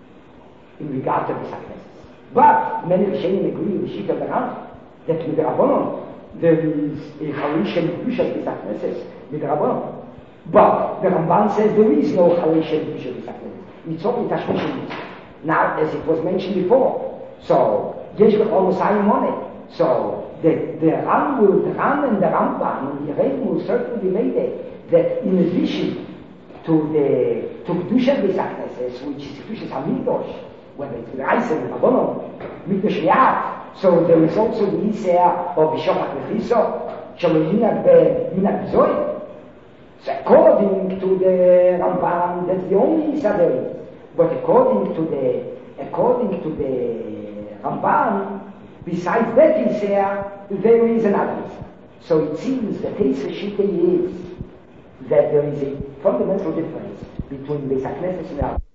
in regard to the Bisakneses. But many Rishonim agree with Shivas Rambam that with the Rabbanon there is a Chalish and Kedusha Bisakneses with the Rabbanon. But the Ramban says there is no Chalish and Kedusha Bisakneses. It's only Tashmishim. Now, as it was mentioned before, so Yesh B'chol Mosayim Moneh. So the the Ram will, the Ram and the Rambam and the Rebbe will certainly make it that in addition to the to Kedusha Bisakneses, which is Kedusha Hamidosh, whether it's the Eisen and Rabbanon, Mikdash Yad, so there is also the Yisrael of Bishofach Mechiso, Shalominag Minag Zoy. So according to the Rambam, that's the only Yisrael there is. But according to the according to the Ramban, besides that Yisrael, there is another Yisrael. So it seems that his Shita is that there is a fundamental difference between the Bisakneses and the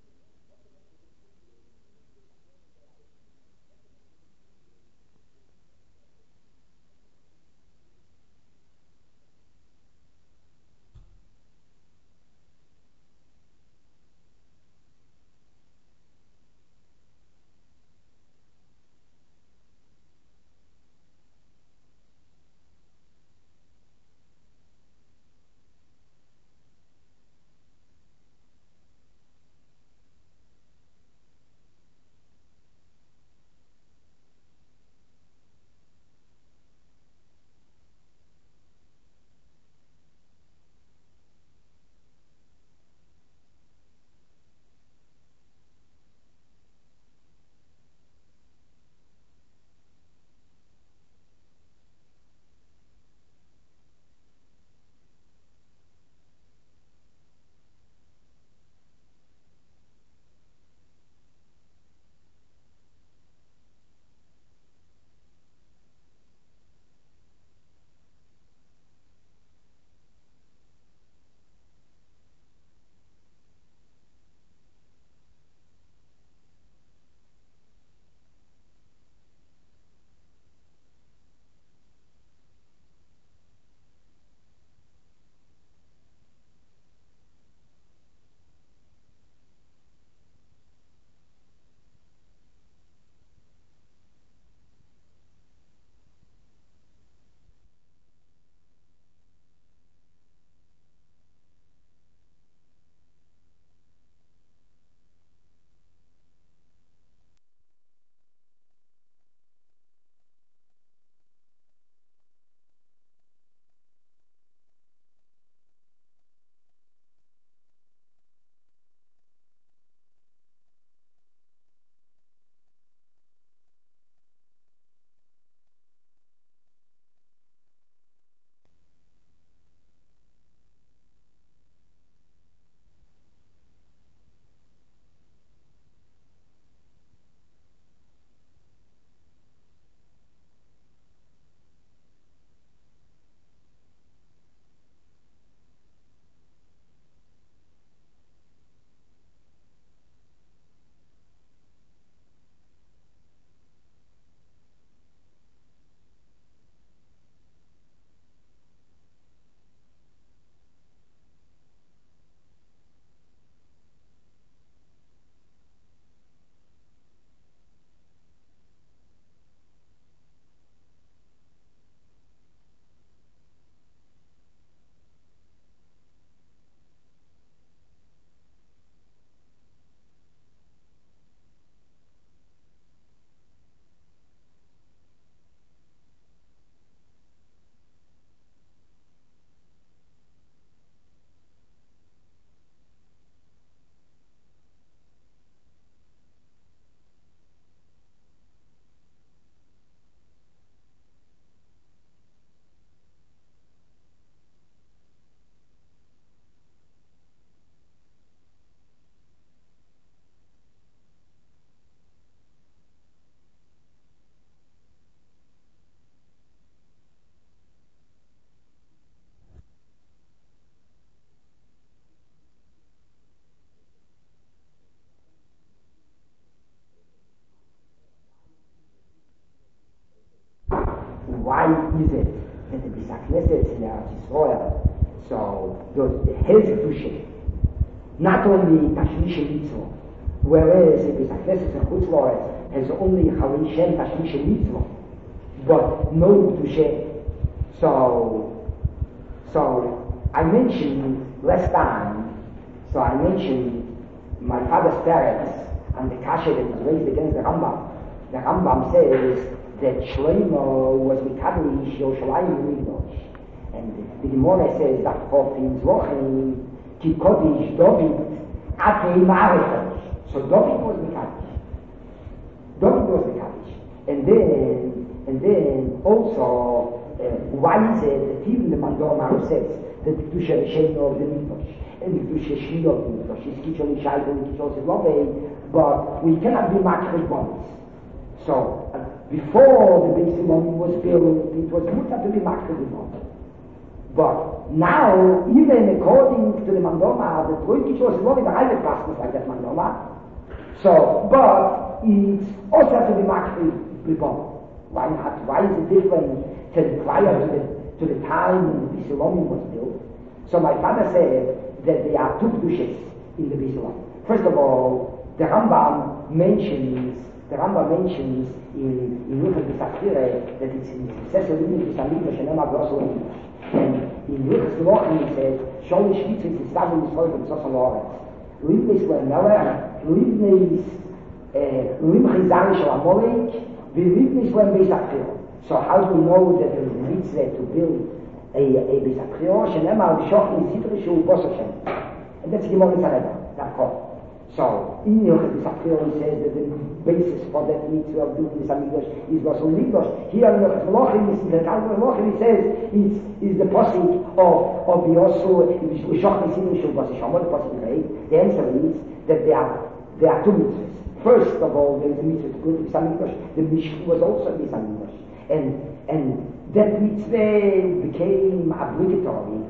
the his Kedusha, not only Tashmish Mitzvah, whereas if it's a Knesset and Chutz La'aretz has only Chalei Shem Tashmish Mitzvah, but no Kedusha. So, so I mentioned last time, so I mentioned my father's parents and the kasha that was raised against the Rambam. The Rambam says that Shlomo was Mikadlish Yerushalayim Migdosh. And the Gemara says that for Fin Zlochim, Ki Kodesh David Atei Ma'arechosh. So David was Mikadlish. David was Mikadlish. And then, and then also, uh, why is it that even the Mandor Maro says that the Kedusha Rishayno of the Migdosh and the Kedusha Shvi of the Migdosh is Kichol Yishaydo and Kichol Zedlovei, but we cannot be Makrish bonds. So, uh, before the Beis Imam was built, it was mutter to be Makrish bonds. But now, even according to the Mandoma, the Troy Kichol Zedlovei, the Heilig Pastors like that Mandoma. So, but it's also to be Makrish bonds. Why not? Why is it different to the prior to the to the time when the Beis Imam was built? So my father said that there are two Kedushas in the Beis Imam. First of all, the Rambam mentions the Rambam mentions in in Ruchas B'Safira that it's in the successor limit to Samikdash and Emma Grosso and in Ruchas B'Lochem it says Shol Shvitz is established in Israel from Tzosson La'aretz. Livneis Le'Melech, Livneis Limchi Zari Shel Amalek, V'Livneis Le'Beis HaPchiro. So how do we know that there is a mitzvah to build a a Beis HaPchiro? Shenemar V'Shochni Sidri Shu Bos Hashem. And that's Gemara Tzareba. That's called. So, in Yochid B'Safir he says that the basis for that mitzvah of doing this Hamikdash is Bas Hamikdash. Here in Yochid B'Lochem, in the Talmud B'Lochem, he says it's is the posik of of Yosu V'Shochni Sidri Shu Bos Hashem. What the posik is? The answer is that there are there are two mitzvahs. First of all, there is a mitzvah to go to Hamikdash. The Mishkan was also Beis Hamikdash. And and that mitzvah became obligatory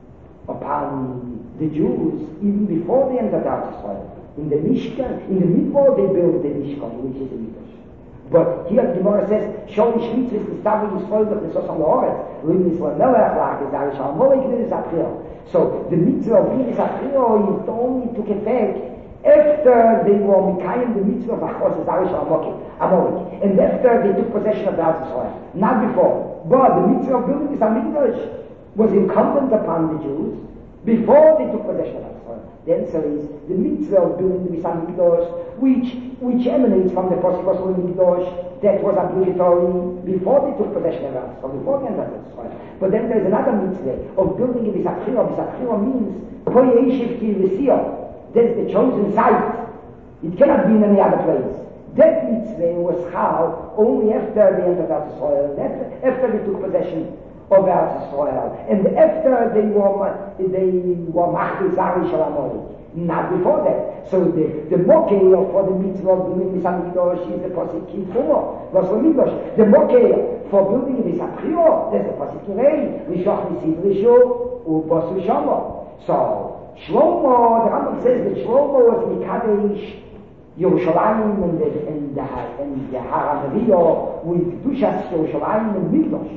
upon the Jews even before they entered Israel. In the Mishkan, in the Midbar, they built the Mishkan, which is the Mikdash. But here the Gemara says, Shol Shvitz is the established Israel of the Tzosson La'aretz. Livneis Le'Melech La'ach is Ari Shal Amalek Livneis HaPchiro. So the mitzvah of Livneis HaPchiro is only took effect after they were Mikayim the mitzvah of Achos is Ari Shal Amalek. And after they took possession of the Eretz Israel. Not before. But the mitzvah of building this Hamikdash was incumbent upon the Jews before they took possession of Israel. The answer is the mitzvah of building the Mikdash, which which emanates from the Posuk of Mikdash, that was obligatory before they took possession of Israel, before they entered Israel. But then there's another mitzvah of building the Bisachiro. Bisachiro means Poyeshiv Kilisio. That's the chosen site. It cannot be in any other place. That mitzvah was how only after they entered Israel, after they took possession of Eretz Israel, and after they were they were Machli Zari Shel Amalek, not before that. So the the mokeh for the mitzvah of building the Mikdash is the pasuk Kifumo, was the Mikdash. The mokeh for building the Sapchiro, that's the pasuk Kirei, V'Shochni Sidri Shu U'Bos Shama. So Shlomo, the Rambam says that Shlomo was Mikadesh Yerushalayim and the and the and the Har HaNavio with Kedushas Yerushalayim and Mikdash.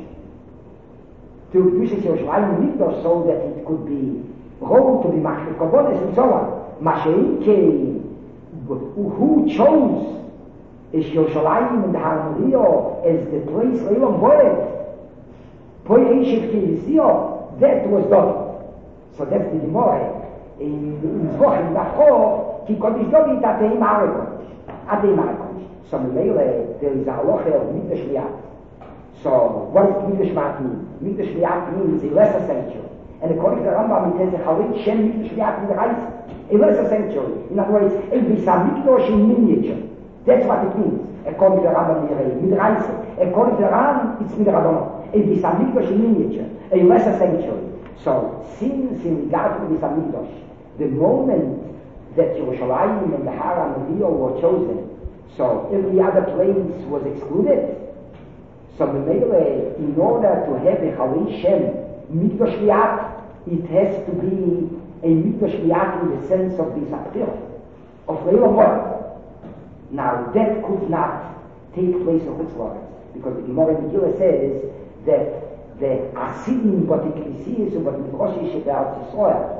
To Kedushas Yerushalayim and Mikdash, so that it could be rolled to be Machlik Kobonis and so on. Masheike, who chose is Yerushalayim and the Har HaNavio as the place where Elam Boed, Poi Eishev Kilisio, that was done. So that's the Gemara. In Zvoch, in Dachor, Ki Kodesh David Atei Ma'arechosh. Atei Ma'arechosh. So Meleile, there is a halacha of Mikdash Liat. So what does Mikdash Liat mean? Mikdash Liat means a lesser sanctuary. And according to the Rambam, it says a Chavit Shem Mikdash Liat in the Reis. A lesser sanctuary. In other words, a Bisa Mikdash in miniature. That's what it means. According to the Rambam, with Reis. According to the Ram, it's Midrabanon. A Bisa Mikdash in miniature. A lesser sanctuary. So since in regard to Bisa Mikdash, the moment that Yerushalayim and the Har HaNavio were chosen, so every other place was excluded. So the Meile, in order to have a Chalei Shem Mikdash Liat, it has to be a Mikdash Liat in the sense of the Sapir, of Leilam Boed. Now that could not take place of Mitzvah, because the Gemara in Megillah says that the Asidim, but the Knesses, but the Rosh Yeshiva Israel.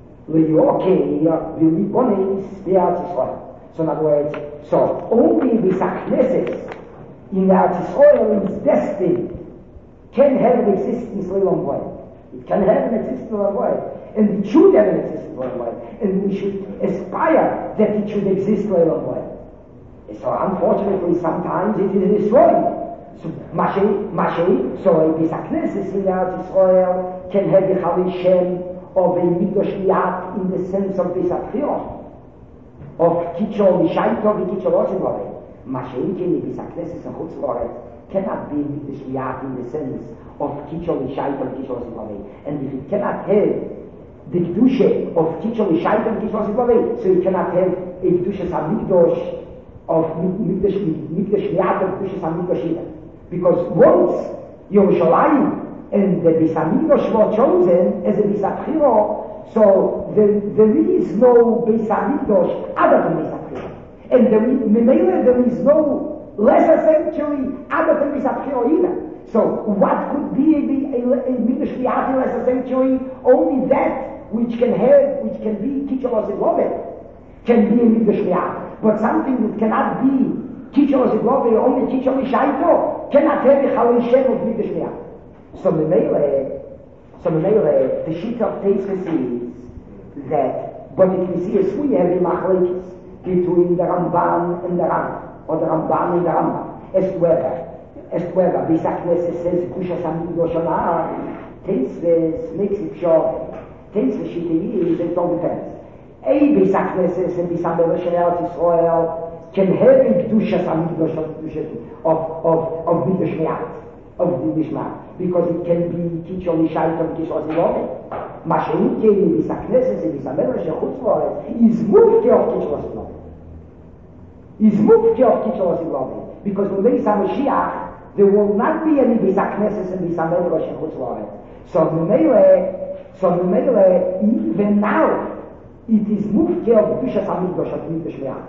Le'yokei v'libonis be'Eretz Yisrael. So in other words, so only the Knesses in Eretz Yisrael is destined can have an existence Le'olam Vayed. It can have an existence Le'olam Vayed. And it should have an existence Le'olam Vayed. And we should aspire that it should exist Le'olam Vayed. So unfortunately sometimes it is destroyed. So Mashiach, Mashiach, so the Knesses in Eretz Yisrael can have the Chali Shem of a Mikdash Liat in the sense of this Akhirah, of Kitchol Mishaito, the Kitchol Osimore. Mashiach in the Knesses and Chutz Loretz cannot be Mikdash Liat in the sense of Kitchol Mishaito, the Kitchol Osimore. And if it cannot have the Kedusha of Kitchol Mishaito, the Kitchol Osimore, so it cannot have a Kedusha Samikdash of Mikdash Liat, of Kedusha Samikdash. Because once Yerushalayim and the Bisamigdash were chosen as a Bisabchiro, so there, there is no Bisamigdash other than Bisabchiro. And there is, there is no lesser sanctuary other than Bisabchiro either. So what could be a, a, a Mikdash Liat lesser sanctuary? Only that which can have, which can be Kitchel Osiglovet, can be a Mikdash Liat. But something that cannot be Kitchel Osiglovet, only Kitchel Mishaito, cannot have the Chali Shem of Mikdash Liat. So the Mele, so the Mele, the sheet of Tesis is that, but if we see a we have the Machlekes between the Ramban and the Rambam, or the Ramban and the Rambam, as to whether, as to whether, this Knesset says, Kusha Samigdash Onar, Tesis makes it sure, Tesis sheet is, it all depends. A Bis Knesset and Bis HaMelech in Eretz Yisrael can have a Kedusha Samigdash of, of, of Mikdash Liat, of the Mishmar, because it can be Kitchol Nishayt of Kitchol Osiglovet. Mashiach in Bis HaKnesses and Bis HaMelech and Chutz Loretz is moved of Kitchol Osiglovet. Is moved of Kitchol Osiglovet. Because when there is HaMashiach, there will not be any Bis HaKnesses and Bis HaMelech and Chutz Loretz. So Memele, so Memele, even now, it is moved of Kedusha Samigdash of Mikdash Liat.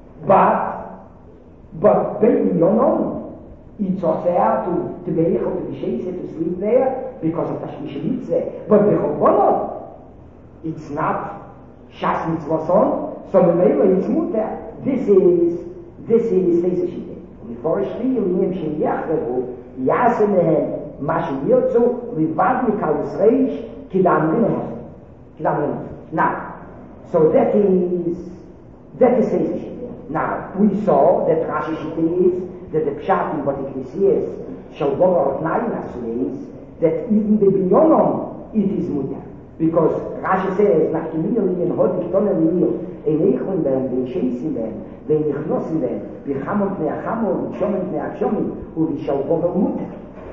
But, but Bein Yonon, it's also to, to be able to be shades, to sleep there, because of Tashmish Mitzvah. But the Chobonot, it's not Shas Mitzvah, so the Mele, it's Mutter. This is, this is Tesis Shite. Before Shri, Yim Shem Yachlevu, Yasemehem, Mashi Yirtzu, Livad Mikal Yisreish, Kidam Rinamos. Kidam Rinamos. Now, so that is, that is Tesis Shite. Now, we saw that Rashi Shite is, that the Pshat in what it is, shall go out nine is, that even the Binyonom, it is Mutter. Because Rashi says, nach Kimili and Hodik Tonelil, ein Eichon them, ein Sheis in them, ein Nichnos in them, Bichamot Neachamo, Bichamot Neachomi, who shall go out Mutter.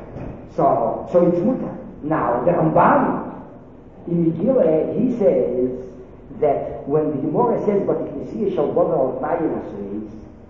So, so it's Mutter. Now, the Ramban, in Megillah, he says that when the Gemara says, but the Knesset shall go out nine is,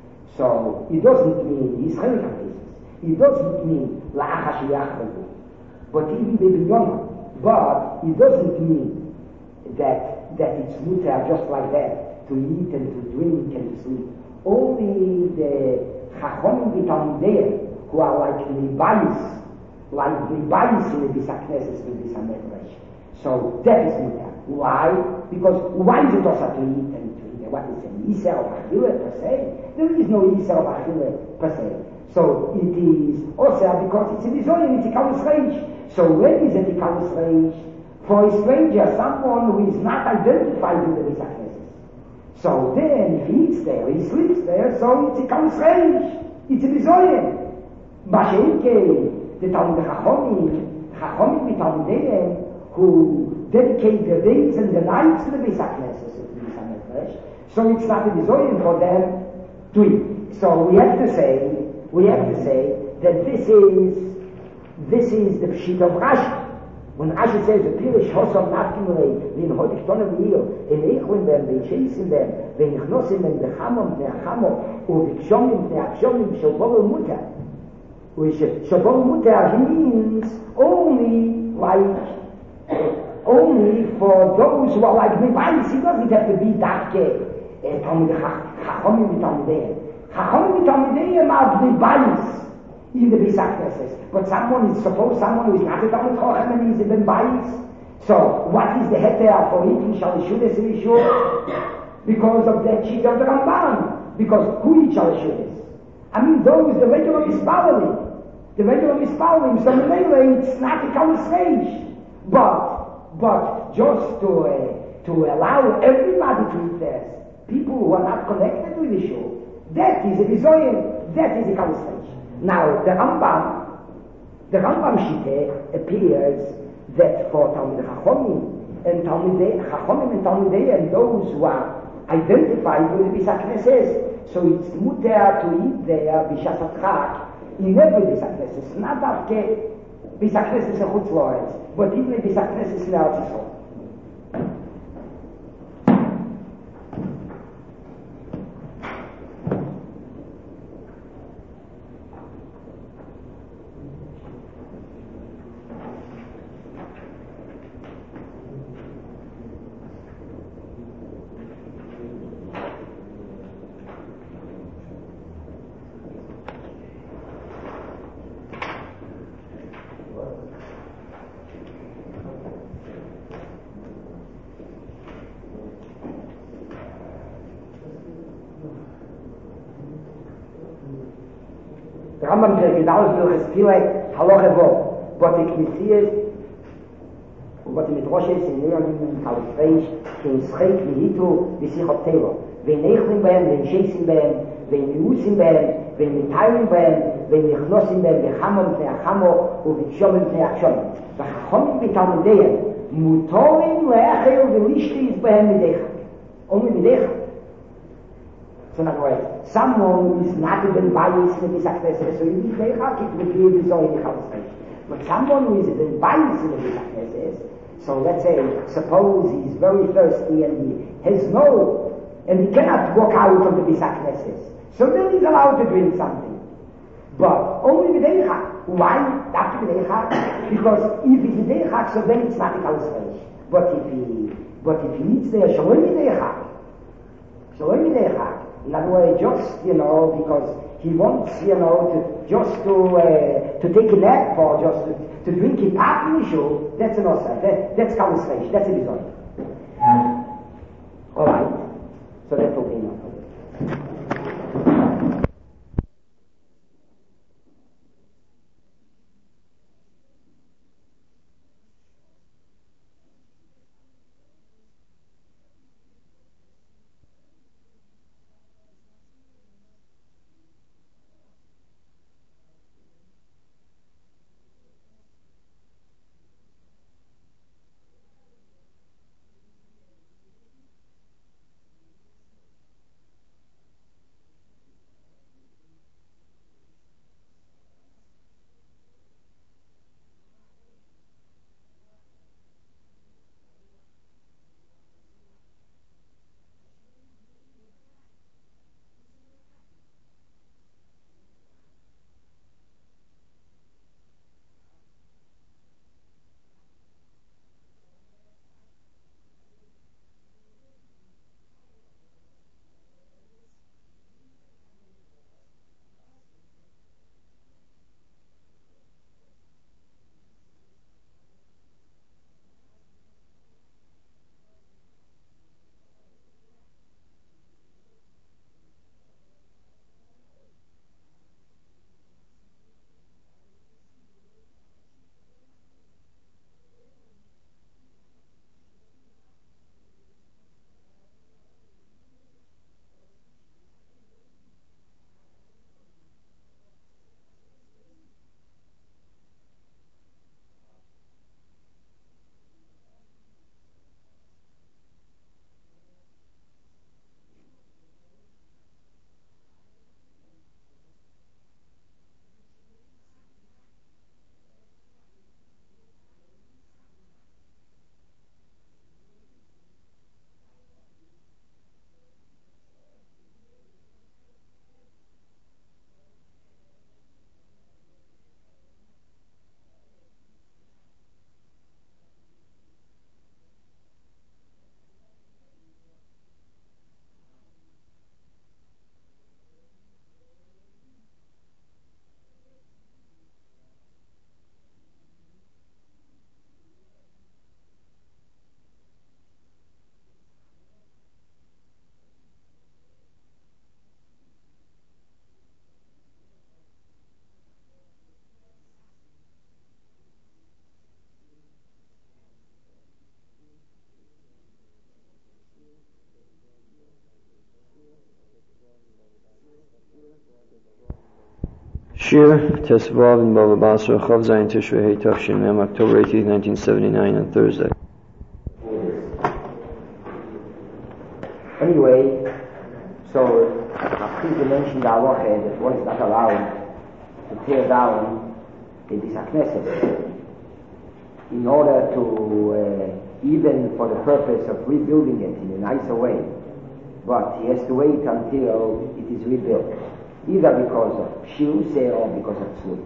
so it doesn't mean Israeli cases. It doesn't mean la'achash yachravu. But even the beyond, but it doesn't mean that that it's mutar just like that to eat and to drink and to sleep. Only the chachomim v'talmidei who are like the bayis, like the bayis in the Bis HaKnesses and Bis HaMedrash. So that is mutar. Why? Because why is it also to eat and to drink? What is it? Yisrael of Achille per se? There is no Yisrael of Achille per se. So it is also because it's a Nizoyim, it's a Kalus Reish. So when is it a Kalus Reish? For a stranger, someone who is not identified with the Bis HaKnesses. So then, if he eats there, he sleeps there, so it's a Kalus Reish. It's a Nizoyim. Mashiach, the Talmud Chachomim, Chachomim the Talmudeim, who dedicate the days and the nights to the Bis HaKnesses, to the Bis HaMedrash. So it's not a Nizoyim for them to eat. So we have to say, we have to say that this is, this is the Pshit of Rashi. When Rashi says, the Pirish Hosom Natkimrei, Vin Hodik Tonavir, in Eichwin them, they chase in them, they nichnosim them, the Chamom, the Chamom, or the Kshomim, the Akshomim, Shabol Mutter. Which Shabol Mutter means only like, only for those who are like Nevi'is. He doesn't have to be Dachke. Chachomim v'Talmidei. Chachomim v'Talmidei are the bayis. in the Bisakneses. But someone is, suppose someone who is not a Talmud Chochem and is in Ben Bayis. So, what is the heter for eating Shalishudes in Yeshua? Because of the cheat of the Ramban. Because who eats Shalishudes? I mean, those, the regular Mispalim. The regular Mispalim. So, maybe it's not a Kalis Reish. But, but, just to, uh, to allow everybody to eat this, people who are not connected with Yeshua, that is a Bizoyim, that is a Kalis Reish. Now, the Rambam, the Rambam Shite appears that for Talmud Chachomim and Talmud Chachomim and Talmudei and those who are identified with the Bisakneses, so it's muter to eat there Bishas Atchak in every Bisakneses, not after Bisakneses in Chutz La'aretz, but even Bisakneses in Eretz Yisrael. Rambam says, alles durch es viele Halache wo, was die Knessie und was die Midrashe ist, in Leon in Kalis Reish, kein Schreik wie Hitu, wie sich auf Teva. Wenn Eichlim behem, wenn Shesim behem, wenn Miusim behem, wenn Mitayim behem, wenn Nichnosim behem, wenn Chamon pnei Achamo und wenn Shomim pnei Achshomim. V'chachomim b'talmudehem, mutorim le'achel v'lishti is behem midechak. Only midechak. So in other words, someone is not even biased in the Bisakneses, so you need to have it with you, so in the Kalis Reish. But someone who is even biased in the Bisakneses, so let's say, suppose he's very thirsty and he has no, and he cannot walk out of the Bisakneses, so then he's allowed to drink something. But only with Eichak. Why? After with Eichak? Because if he's with Eichak, so then it's not a Kalis Reish. But if he, but if he eats there, Shalom with Eichak, Shalom with Eichak, in other words, just, you know, because he wants, you know, to just to uh, to take a nap or just to, to drink it after the show, that's an osir. That, that's Kalis Reish. That's a bizarre. All right. So that's okay now. Shir Tesvav in Bava Basra Chav Zayin Tishrei Hey Tavshin Mem October eighteenth, nineteen seventy-nine on Thursday. Anyway, so I think you mentioned halacha that one is not allowed to tear down the Beis HaKnesset in order to, uh, even for the purpose of rebuilding it in a nicer way. But he has to wait until it is rebuilt, either because of Shiruse or because of Tzlut.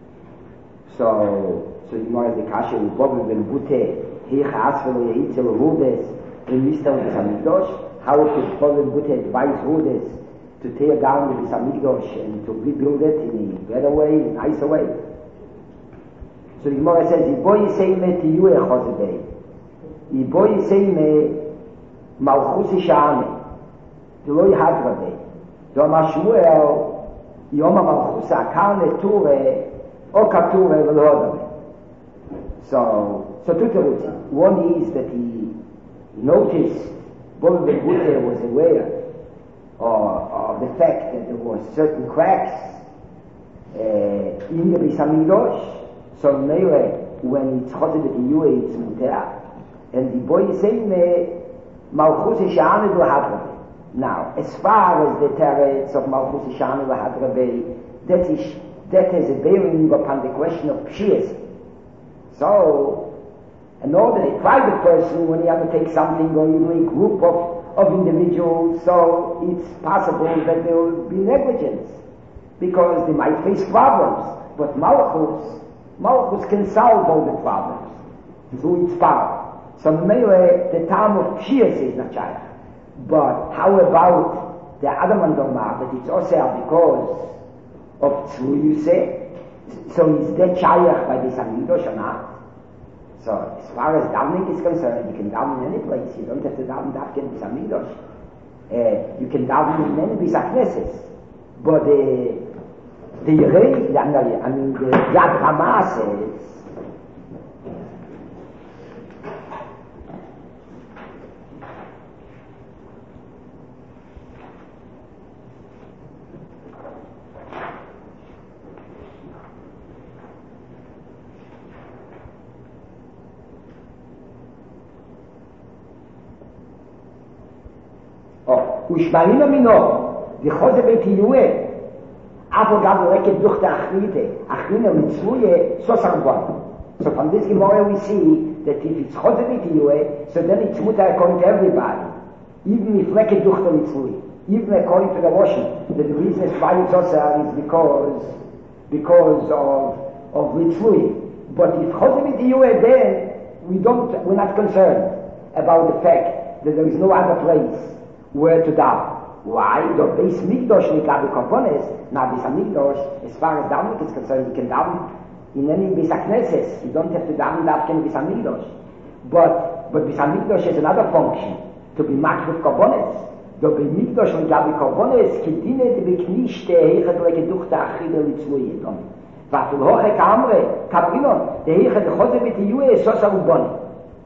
So, so you know, as the Kasha with Bob ben Bute, he has for the Hitzel Rudes, in Mister Beis HaMikdash, how could Bob ben Bute advise Rudes to tear down the Beis HaMikdash and to rebuild it in a better way, in a nicer way? So the Gemara says, Ibo Yiseime Tiyue Chozebei, Ibo Yiseime Malchus Isha'ame, Tilo Yihadrabei, Doma Shmuel, Yom HaMalchus Akar Neture, O Kature V'Lodame. So, so two terutzim. One is that he noticed, Bob ben Bute was aware of, of the fact that there were certain cracks uh, in the Beis HaMikdash. So Meire, when it's choted at the Yue, it's muter. And the boy is saying, Malchus Isha'ane V'Hadrabe. Now, as far as the teretz of Malchus Isha'ane V'Hadrabe, that is, that has a bearing upon the question of Pshias. So, an ordinary private person, when he undertakes something, or even a group of, of individuals, so it's possible that there will be negligence, because they might face problems. But Malchus, Malchus can solve all the problems through its power. So maybe the time of Pshias is not shaykh. But how about the other mandomar, that it's also because of Tzlu, you say? So is that shaykh by Beis HaMikdash or not? So as far as davening is concerned, you can daven in any place. You don't have to daven dafke in Beis HaMikdash. Uh, you can daven in many Beis HaKnesses. But the uh, The Yerei, I mean, the Yad Hama says, oh, Ushmanino Mino, the Chose Beit Yue, aber gab er ekki durch der Achrite, Achrine mit Zvuye, so Sargon. So from this Gemara we see that if it's Chose Beit Yue, so then it's mutter according to everybody. Even if Leke durch der Mitzvuye, even according to the washing, that the reason why it's also is because, because of, of Mitzvuye. But if Chose Beit Yue, then we don't, we're not concerned about the fact that there is no other place where to daven. Why? The Beis Mikdash Nikabi Kompones, now Beis HaMikdash, as far as davening is concerned, you can daven in any Beis HaKnesses. You don't have to daven dafke in Beis HaMikdash. But, but Beis HaMikdash has another function, to be Makriv Kompones. The Beis Mikdash Nikabi Kompones, Kedine de Beknishte, Heichet Leke Duchte Achide Litzvuye. Vatul Hoche Kamre, Kabrinon, the Heichet Chose Beit Yue, Sosa Ubone.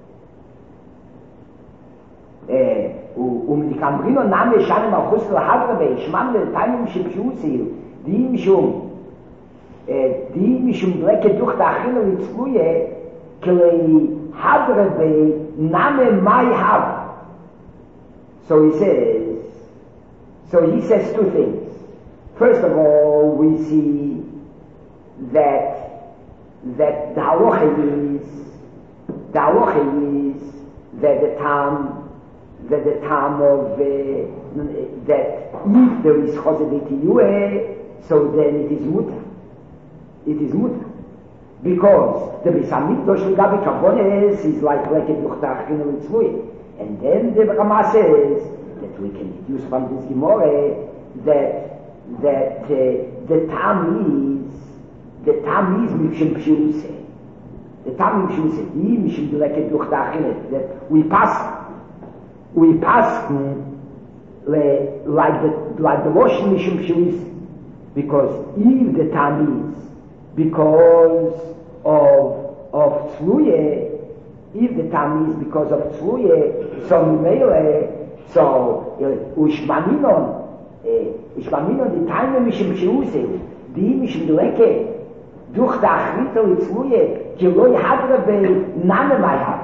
und die Kambrino Name Shane Malchus V'Hadrabe, Shmamle Taimim Shepshusil, die Mishum, die Mishum Bleke durch der Achille Litzvuye, Klei Hadrabe Name Mai Hav. So he says, so he says two things. First of all, we see that that the halacha is the halacha is that the time that the time of uh, that if there is Chose Beit Yue, so then it is mutter. It is mutter. Because the Beis HaMikdash Gabi Kabones is like Leke Duch Ta'achinu Litzvuye. And then the Rama says that we can deduce from this Gemara that that uh, the time is the time is Mishum Pshiruse. The time is Pshiruse. He Mishum Leke Duch Ta'achinu. That we pass we pass mm, like the like the washing machine Pshiruse, because if the time is because of of Tzvuye, if the time is because of Tzvuye, so Mimele, so Ushmaninon, Ushmaninon, the time of Mishim Pshiruse, die mich in Lecke, durch die Achritel und Zluje, die Loi Hadre bei Name Meier.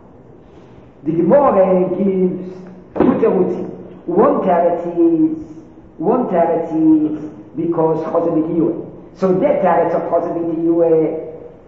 Die Gemorre gives gute Ruzi. One teretz is, one teretz is because Chosebet Yue. So that teretz of Chosebet Yue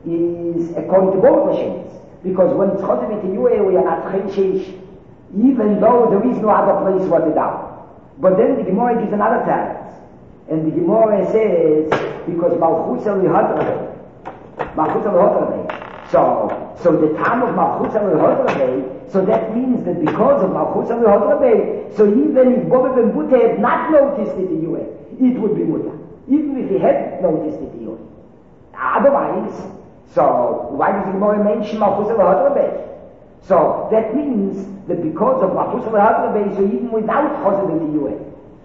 is according to both machines. Because when it's Chosebet Yue, we are not Cheshish, even though there is no other place what it out. But then the Gemorre gives another teretz. And the Gemorre says, because Malchus el Hadre, Malchus el Hadre. So, so the time of Malchus el Hadre, so that means that because of Malchus el Hadre, so even if Bobbe ben Butte had not noticed it, it would be Mutter. Even if he had noticed it, otherwise, so why does the Gemorre mention Malchus el Hadre? So that means that because of Malchus el Hadre, so even without Chosebet Yue,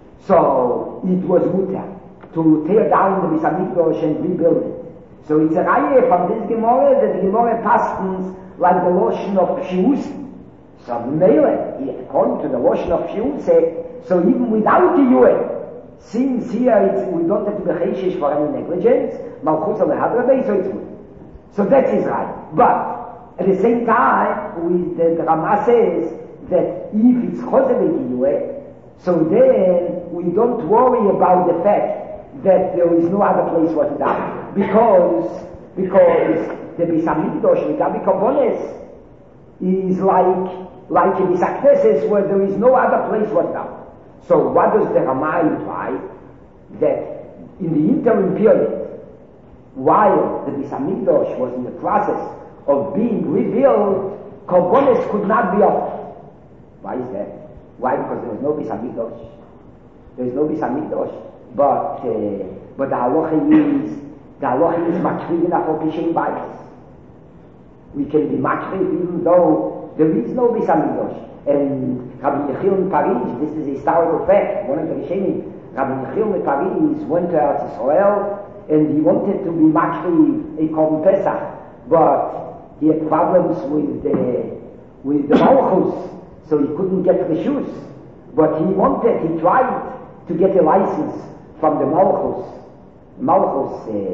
so it was Mutter to tear down the Beis Hamikdash and rebuild it. So it's a Reihe from this Gemorre that the Gemorre pastens like the lotion of Pshius. So Mele, according to the lotion of Pshius, so even without the Yue, since here it's, we don't have to be Cheshish for any negligence, Malchus el Hadre, so it's good. So that's his right. But at the same time, we, the, the Rama says that if it's Chosebet Yue, so then we don't worry about the fact that there is no other place where to die. Because, because the Beis Hamikdash, the Gabi Karbones, is like, like a Beis HaKnesses where there is no other place where to die. So what does the Rama imply? That in the interim period, while the Beis Hamikdash was in the process of being rebuilt, Karbones could not be offered. Why is that? Why? Because there was no Beis Hamikdash. There is no Beis Hamikdash. But, uh, but the halacha is, the halacha is makriv enough for Pishem Bayis. We can be makriv even though there is no Beis Hamikdash. And Rabbi Yechiel in Paris, this is a historical fact, one of the Rishonim, Rabbi Yechiel in Paris went to Eretz Israel and he wanted to be makriv a Korban Pesach, but he had problems with the, with the Malchus, so he couldn't get the shoes. But he wanted, he tried to get a license from the Malchus. Malchus, uh,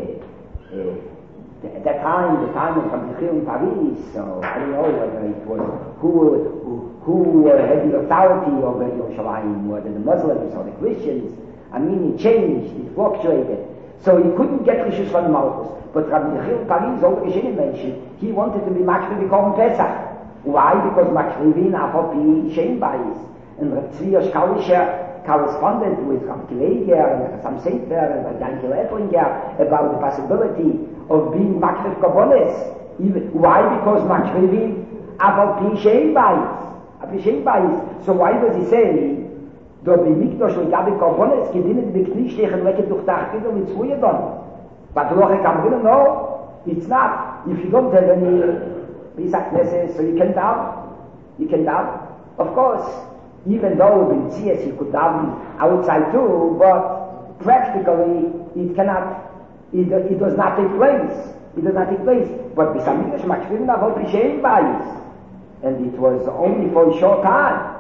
uh, at that time, the time of Rabbi Yechiel in Paris, so I don't know whether it was who, who, who had the authority over Yerushalayim, whether the Muslims or the Christians. I mean, it changed, it fluctuated. So he couldn't get rishus from the Malchus. But Rabbi Yechiel in Paris, all the Rishonim mentioned, he wanted to be makriv Korban Pesach. Why? Because makrivin afopi Shem Bayis. And Rabbi Tzvi Oshkalischer corresponded with Rabbi Kileger and some Sefer and Yankel Eplinger about the possibility of being makriv Karbones. Why? Because makrivin afopi Shem Bayis. Afopi Shem Bayis. So why does he say, do be Mikdash und Gabi Karbones gedienen die Kniestechen lecker durch Tachkidl mit Zwoyedon? But Loche Kamrin, no, it's not. If you don't have any Beis HaKnesses, so you can down. You can down. Of course, even though in Tzias you could down outside too, but practically it cannot, it, it does not take place. It does not take place. But Beis Hamikdash makriv avot Pishem Bayis. And it was only for a short time.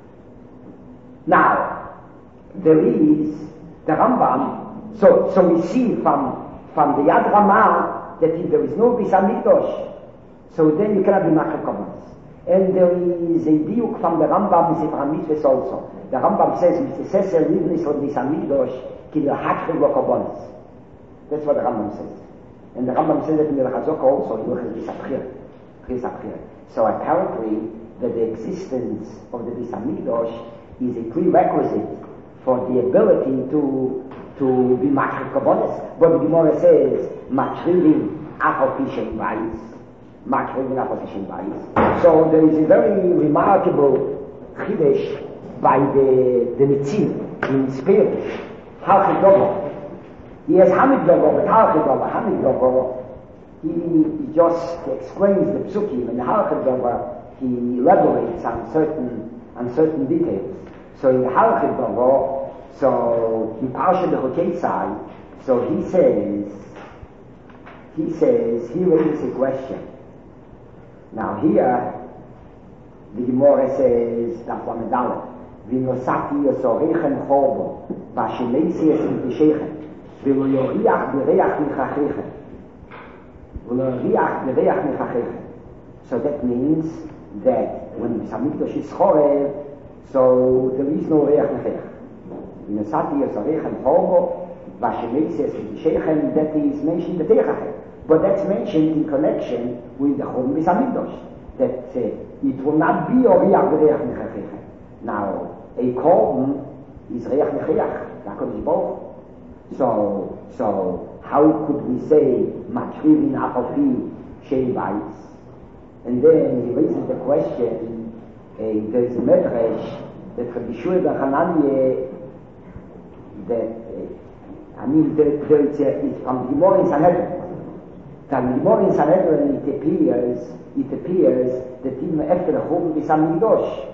Now, there is the Rambam, so, so we see from, from the Yad Ramah that if there is no Beis Hamikdash, so then you cannot be makriv Karbonos. And there is a diuk from the Rambam in Sefer HaMitzvos also. The Rambam says, Mitzvah Livnis von Beis Hamikdash, ki l'hakriv Karbonos. That's what the Rambam says. And the Rambam says that in the Chazok also, you have So apparently, that the existence of the Beis Hamikdash is a prerequisite for the ability to to be makriv Karbonos. But the Gemara says, makrivin afopi Shem Bayis. Makrivin afopi Shem Bayis. So there is a very remarkable chiddush by the the Nitziv in Spirit. Halchik Dogo. He has Hamid Dogo, but Halchik Dogo, Hamid Dogo, he, he just explains the psukim, and the Halchik Dogo, he elaborates on certain on certain details. So in Halchik Dogo, so in Parsha Bechoketzai, so he says, he says, he raises a question. Now here, the Gemara says, Daf Lamed V'nosati yosorechem chorbo, v'ashileisi esim t'shechem, ולא יוריח בריח מחכיכם. ולא יוריח בריח מחכיכם. So that means that when Samikdash is chorev, so there is no reach nechech. In the Sati is a reich and hobo, Vashemekses with the Sheikhem, that is mentioned in the Teichachem. But that's mentioned in connection with the Chom Samikdash. That uh, it will not be a reach b'reich nechech. Now, a korban is reich nechech, HaKadosh Baruch. So, so how could we say Makrivin Achafi Shei Bayis? And then he raises the question, uh, there's a medrash that Rabbi Shua ben Hananiah, that, uh, I mean, there, there it's, uh, it's from the Gemara in Sanhedrin. From the Gemara in Sanhedrin, it appears, it appears that even after the Chum B'Sam Mikdash,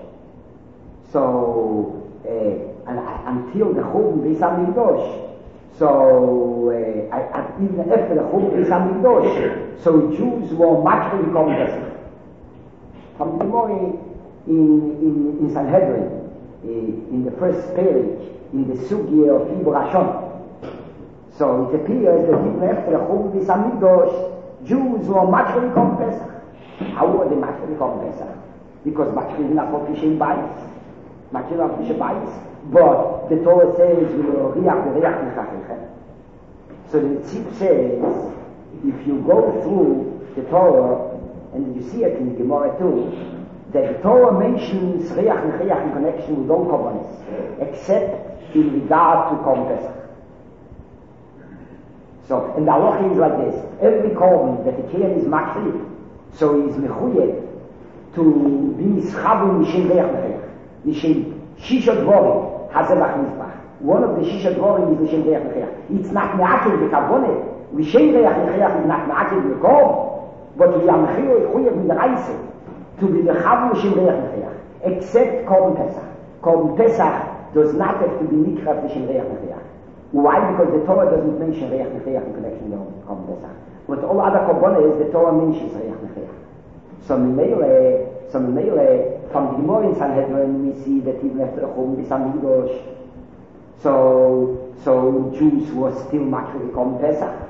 so, uh, and, uh, until the Chum B'Sam Mikdash, so, uh, I, even after the Chum B'Sam Mikdash, so Jews were much more complex. From the Gemara in, in, in Sanhedrin, uh, in the first page, in the Sugya of Ibn Rashon. So it appears that even after the Chum B'Sam Mikdash, Jews were much more complex. How were they much more complex? Because much more not fishing bites. Much more fishing bites. But the Torah says, so the Tzip says, if you go through the Torah, and you see it in the Gemara too, that the Torah mentions Reach Necheach in connection with all Korbanos, except in regard to Korban Pesach. So, and the halacha is like this: every Korban that the Kohen is makriv, so he is mechuyed to be mischabel mishem Reach Necheach, mishem Shisha Dvorim Hazelach Mizbach. One of the Shisha Dvorim is mishem Reach Necheach. It's not me'akev b'kavonet. Mishem Reach Necheach is not me'akev b'korban. But we are mechuyev with the Reise to be the Chavim Shem Reach Necheach, except Korban Pesach. Korban Pesach does not have to be Nikrav Shem Reach Necheach. Why? Because the Torah doesn't mention Reach Necheach in connection with Korban Pesach. But all other Korbanos, the Torah mentions Reach Necheach. So Mimele, so Mimele, from the Gemara in Sanhedrin, we see that even after the Chum B'Sam Mikdash, so so Jews were still makriv Korban Pesach.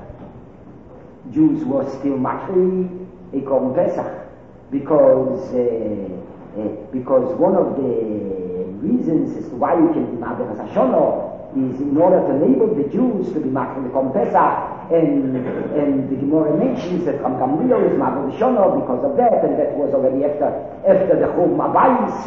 Jews were still makriv a Korban Pesach because uh, uh, because one of the reasons as to why you can be makriv Rosh Hashanah is in order to enable the Jews to be makriv Korban Pesach, and and the Gemara mentions that Ram Gamliel is makriv Rosh Hashanah because of that, and that was already after after the Chum Abayis.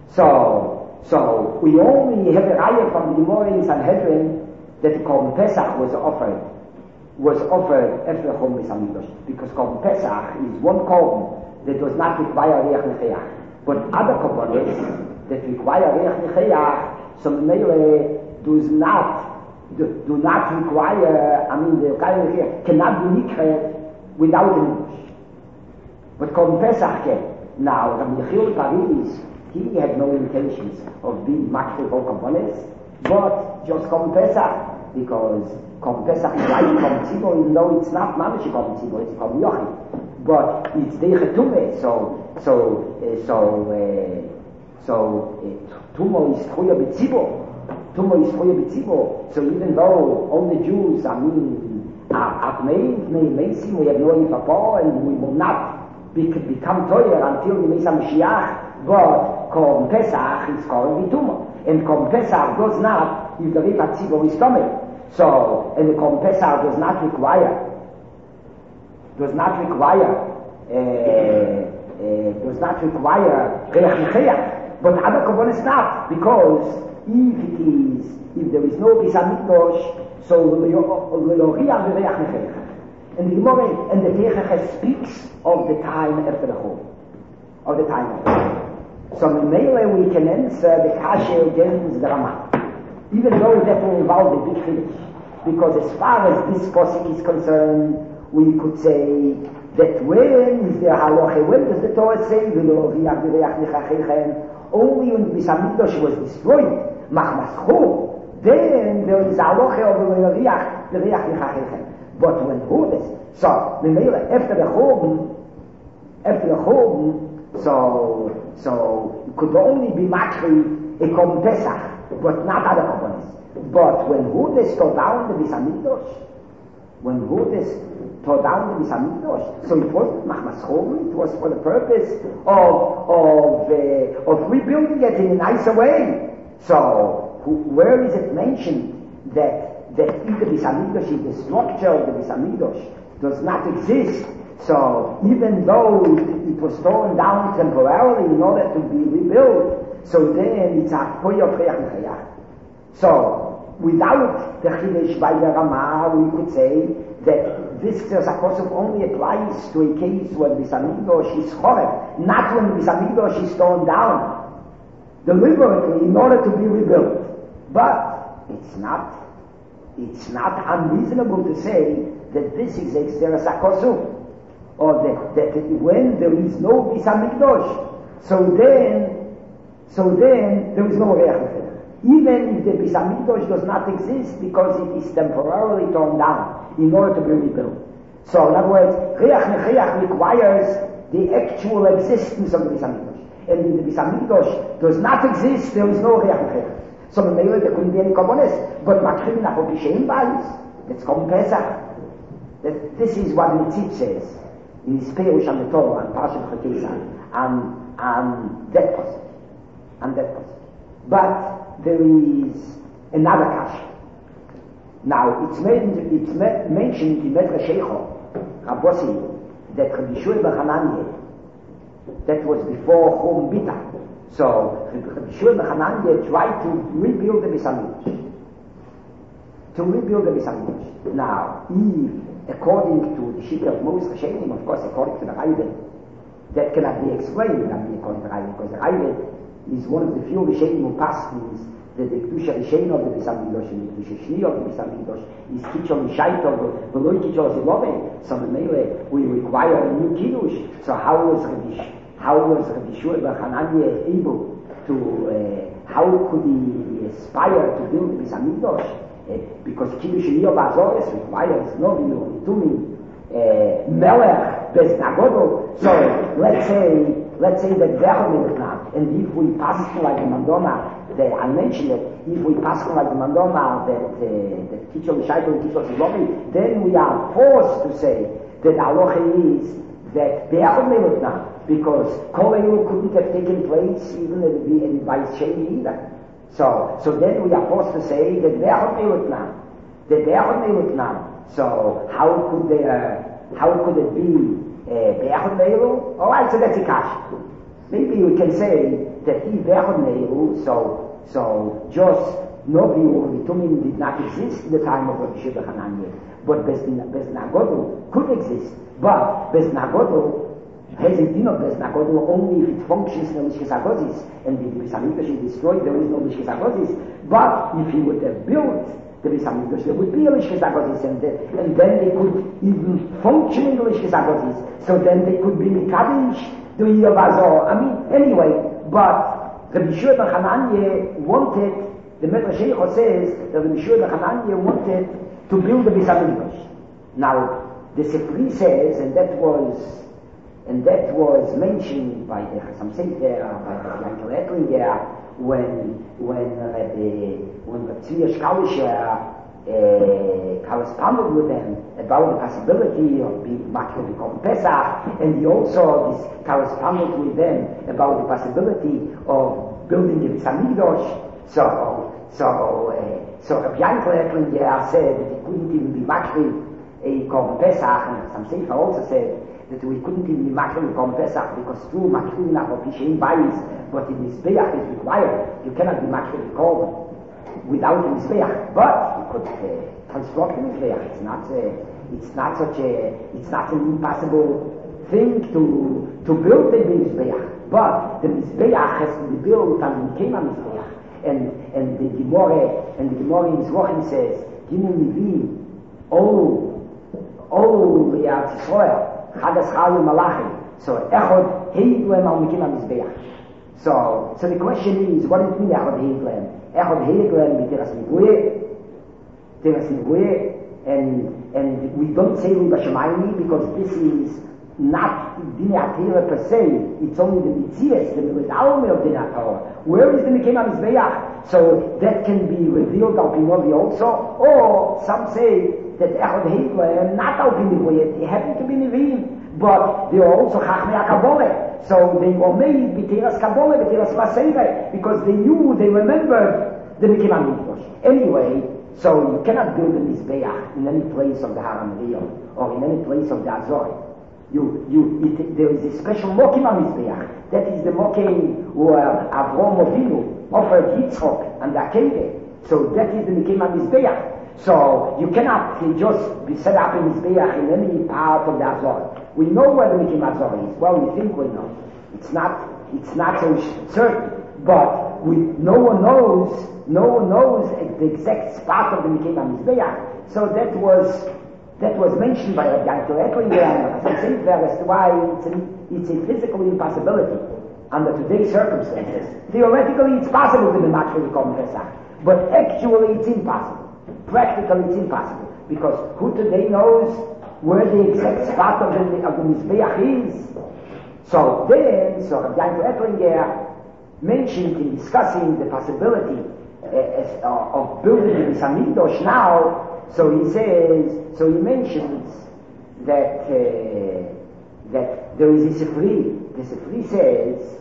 So so we only have a raya from the Gemara in Sanhedrin that the Korban Pesach was offered. was offered after the Chum B'Sam Mikdash, because Korban Pesach is one korban that does not require Reach Necheach. But other korbanos that require Reach Necheach, some Mele does not do, do not require. I mean, the Reach Necheach cannot be nikre without a Mikdash. But Korban Pesach can. Now, Rabbi Yechiel Paris, he had no intentions of being makriv for korbanos, but just Korban Pesach, because Korban Pesach is like Korban Tzibor, even though it's not Mamish Korban Tzibor, it's Korban Yochid. But it's Deiche Tumeh, so, so, uh, so, uh, so, uh, Tumo is Tchuya B'Tzibor. Tumo is Tchuya B'Tzibor. So even though all the Jews, I mean, are, are made, made, made, we have no Yifapor, and we will not be, become Toyer until the Mesa Mashiach, but Korban Pesach is called B'Tumo. And Korban Pesach does not, if the Rifa Tzibor is Tomei. So, and the Korban Pesach does not require, does not require, uh, uh, does not require Reach Necheach, but other Korbanos not, because if it is, if there is no B'Sam Mikdash, so Lo Riach Reach Necheach. And the Gemara and the Teichachem speaks of the time after the Chum, of the time after the Chum. So in Mele we can answer the Kasher against the Ramah. Even though that will involve a big finish. Because as far as this posik is concerned, we could say that when is the halacha, when does the Torah say, only when the B'Sam Mikdash was destroyed, then there is halacha of the Riach. But when who is, so, after the Chum, after the Chum, so, so, it could only be makriv a Korban Pesach, but not other Korbanos. But when Hudes tore down the Beis Hamikdash, when Hudes tore down the Beis Hamikdash, so it wasn't Machmas Chorma, it was for the purpose of of uh, of rebuilding it in a nicer way. So who, where is it mentioned that that in the Beis Hamikdash, the structure of the Beis Hamikdash does not exist? So even though it, it was torn down temporarily in order to be rebuilt, so then it's a koyot reach nechayach. So without the Chidesh by the Ramah, we could say that this Tzerasakosov only applies to a case where the Beis Hamikdash is choreb, not when the Beis Hamikdash is torn down deliberately in order to be rebuilt. But it's not, it's not unreasonable to say that this is a Tzerasakosov, or that, that when there is no Beis Hamikdash, so then, so then there is no reach nechayach. Even if the Beis Hamikdash does not exist because it is temporarily torn down in order to be rebuilt. So in other words, reach nechayach requires the actual existence of the Beis Hamikdash. And if the Beis Hamikdash does not exist, there is no reach nechayach. So the Meile, there couldn't be any Komponis, but Makrim nach Opishem Bais, let's come Pesach. That this is what Nitzit says in his Perush on the Torah and Parashat Chotesa, and, and that person, and that person. But there is another kasha. Now, it's, made, it's made, mentioned in Medrash Eicho, Rabbosi, that Rabbi Shua ben Hananiah, that was before Chum Bita. So, Rabbi Shua ben Hananiah tried to rebuild the Beis Hamikdash. To rebuild the Beis Hamikdash. Now, if according to the Shita of Moses Hashem, of course, according to the Raivet, that cannot be explained according to the Raivet, because the Raivet is one of the few Rishenim who passes that the Kedusha Rishein of the Beis Hamikdash and the Kedusha Shni of the Beis Hamikdash is Kichol Mishaito, V'loi Kichol Zilove. So Memele, we require a new Kiddush. So how was Rabbi, how was Rabbi Shua ben Hananiah able to, uh, how could he aspire to build the Beis Hamikdash? Uh, because Kiddush Niyov Azores requires no Niyov Nitumin, uh, Melech, Bez Nagodol. So let's say, let's say that Vechon now, and if we pass like the Mandona, that I mentioned it, if we pass like the Mandona, that uh, that Kichol Shaito and Kichol Silovi, then we are forced to say that Aloche is that Vechon now, because Kol Elu couldn't have taken place even in by Sheni either. So, so then we are forced to say that they are Meilutnam. That they are Meilutnam. So, how could they, uh, how could it be Be'echad Meilu? Alright, so that's a kash. Maybe we can say that if Be'echad Meilu, so, so just nobody or Vitumim did not exist in the time of Rabbi Shua ben Hananiah. But Bez Nagodol could exist. But Bez Nagodol has a din of Bez Nagodol only if it functions in the Lishkes HaGozis, and if the Beis Hamikdash is destroyed, there is no Lishkes HaGozis. But if he would have built the Beis Hamikdash, there would be a Lishkes HaGozis, and, and then they could even function in the Lishkes HaGozis. So then they could be Mikadish, the Yov Azor. I mean, anyway, but Rabbi Shua ben Hananiah wanted, the Medrash Eicho says that Rabbi Shua ben Hananiah wanted to build the Beis Hamikdash. Now, the Sifri says, and that was And that was mentioned by the Chassam Sofer, by the Yankel Ettlinger, when when uh, the when the Tzvi Shkalisher uh, corresponded with them about the possibility of being Makir become Pesach, and he also this corresponded with them about the possibility of building the Beis Hamikdash. So so uh, so Rabbi Yankel Ettlinger said that he couldn't even be Makir a Korban Pesach, and Chassam Sofer also said that we couldn't even be Makrim Korban Pesach because through Makrim nach Opishem Bayis, but in Mizbeach is required. You cannot be Makrim Korban without a Mizbeach. But you could uh, construct a Mizbeach. It's not, uh, it's not such a, it's not an impossible thing to to build the Mizbeach. But the Mizbeach has to be built on the Kema Mizbeach. And and the Gemara and the Gemara in Zvachim says, Gimel Nivim, all all the Eretz Yisrael. Chagas Chayu Malachi. So Echod Heiglem al Mikim HaMizbeach. So, so the question is, what does it mean Echod Heiglem? Echod Heiglem b'Tiras Niguye, Tiras Niguye, and and we don't say Riba Shemayim because this is not Dine Atira per se. It's only the Mitzias, the Militaume of Dine Atira. Where is the Mikim HaMizbeach? So that can be revealed al Pinovi also, or some say that Echad Hitler, not al Pinovi, they happen to be Nevi'im, but they are also Chachmei HaKabbalah. So they were made B'teras Kabbalah, B'teras Maseiva, because they knew, they remembered the Mikim HaMikdash. Anyway, so you cannot build a Mizbeach in any place of the Haram Riyah, or in any place of the Azor. You, you, it, there is a special Mokim HaMizbeach. That is the Mokim where Avraham Avinu offered Yitzchok and the Akedah. So that is the Mikim HaMizbeach. So you cannot uh, just be set up in Mizbeach in any part of the Azor. We know where the Mikim Azor is. Well, we think we know. It's not, it's not so certain. But we, no one knows, no one knows the exact spot of the Mikim HaMizbeach. So that was, that was mentioned by Rabbi Ettlinger, as I say there, as to why it's, an, it's a physical impossibility under today's circumstances. Theoretically, it's possible to be matched with the Korban Pesach, but actually, it's impossible. Practically, it's impossible because who today knows where the exact spot of the of the Mizbeach is? So then, so Rabbi Ettlinger mentioned in discussing the possibility uh, uh, of building the Beis Hamikdash now. So he says, so he mentions that uh, that there is a Sifri. The Sifri says,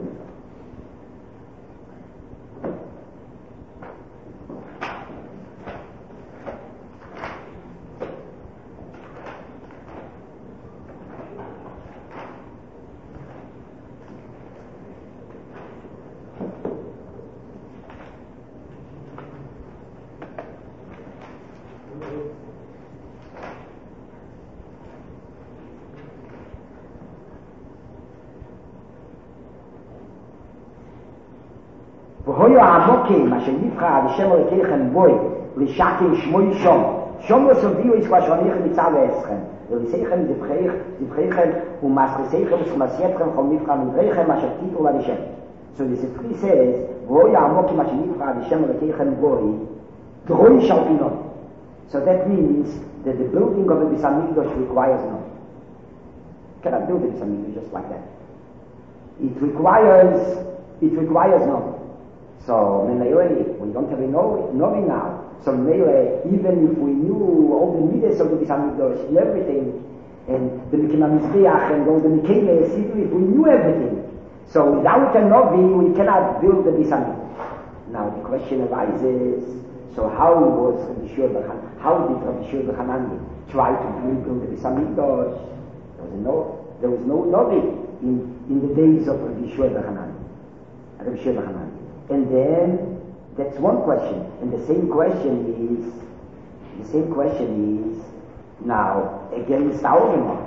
והויו העמוקים אשר נבחר על שם אלוקיכם בוי לשקם שמוי שום שום וסוביו יש כשעוניכם מצד לעשכם ולסיכם זבחיכם ומסכסיכם וסמסייתכם כל נבחר מדריכם אשר תיתו לשם. So the Sifri says והויו העמוקים אשר נבחר על שם אלוקיכם בוי דרוי שלפינות. So that means that the building of a Beis Hamikdash requires no. You cannot build a Beis Hamikdash just like that. It requires it requires no. So, Menayoi, we don't have a knowing now. So, Menayoi, even if we knew all the midas of the Beis Hamikdash and everything, and the Mikim HaMizbeach and all the Mikeles, even if we knew everything, so without a Novi, we cannot build the Beis Hamikdash. Now, the question arises, so how was Rabbi Shua bar Chananya, how did Rabbi Shua bar Chananya try to rebuild the Beis Hamikdash? There was no, there was no Novi in, in the days of Rabbi Shua bar Chananya. Rabbi Shua bar Chananya. And then, that's one question. And the same question is, the same question is, now, against our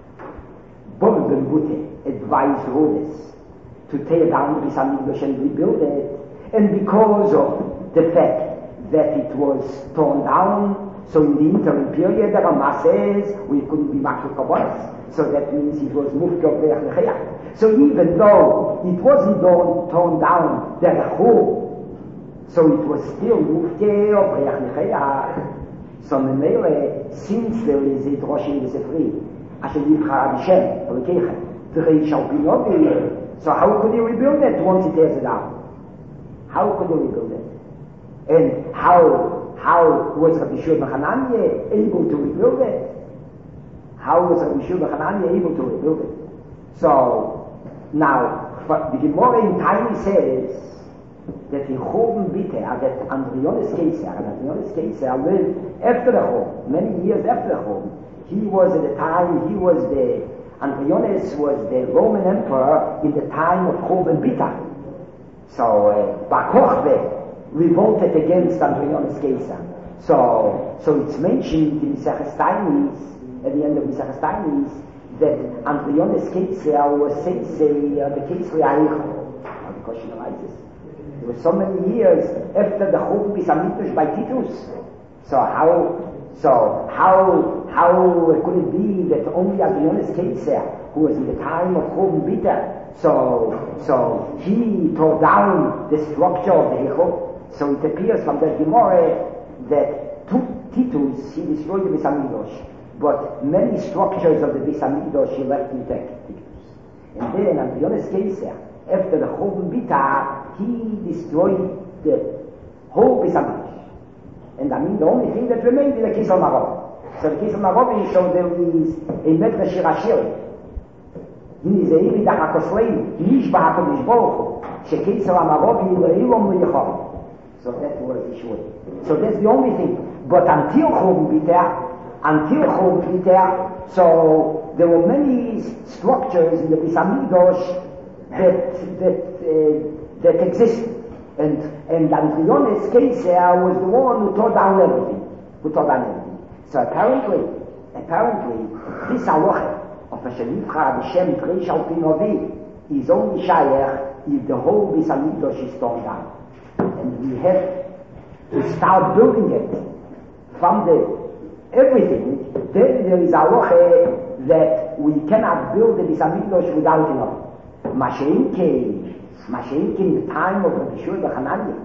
Bob ben Bute advised Rhodes to tear down the Beis Hamikdash and rebuild it. And because of the fact that it was torn down, so in the interim period, there are masses, we couldn't be makhluk kabbalas. So that means it was moved to Be'ech Nechayach. So even though it wasn't torn down, the Rechur, so it was still moved to Be'ech Nechayach. So Memele, since there is a Drosh in the Sifri, Asher Yivchar Hashem, Elokeichem, Drei Shalpinot, so how could he rebuild it once he tears it down? How could he rebuild it? And how, how was Rabbi Shua bar Chananya able to rebuild it? How was Rabbi Shua bar Chananya able to rebuild it? So, now, the Gemara in Tiny says that in Churban Bitter, that Andrionis Keiser, and Andrionis Keiser lived after the Churban, many years after the Churban. He was at the time, he was the, Andrionis was the Roman emperor in the time of Churban Bitter. So, uh, Bar Kochbe revolted against Andrionis Keiser. So, so it's mentioned in Maseches Tainis, at the end of Maseches Tainis, that Andrionis Keiser was Sensei of the Keiser Eichel. Now the question arises. There were so many years after the Churban Beis Hamikdash by Titus. So how, so how, how could it be that only Andrionis Keiser, who was in the time of Churban Bitter, so, so he tore down the structure of the Eichel. So it appears from the Gemara that Titus, he destroyed the Beis Hamikdash. But many structures of the Beis Hamikdash he left intact. And then, Andrionis Keiser, after the Churban Bitter, he destroyed the whole Beis Hamikdash. And I mean, the only thing that remained is the Kisel Marovi. So the Kisel Marovi, so there is a Medrash Shirashir. He is a Ibi Dachakoslein, Nish Ba'akodish Baruch Hu, Shekisel Marovi, Le'ilom Le'yachov. So that was the issue. So that's the only thing. But until Chum Biter, until Chum Biter, so there were many structures in the Beis Hamikdash that, that, uh, that existed. And, and Andriones Keiser was the one who tore down everything. Who tore down everything. So apparently, apparently, this halacha of a Shenivcha B'Shem Treish Al Pi Novi is only shaykh if the whole Beis Hamikdash is torn down. And we have to start building it from the everything. Then there is a halacha that we cannot build the Beis Hamikdash without enough. Masha'inke, Masha'inke in the time of Rabbi Shua bar Chananya.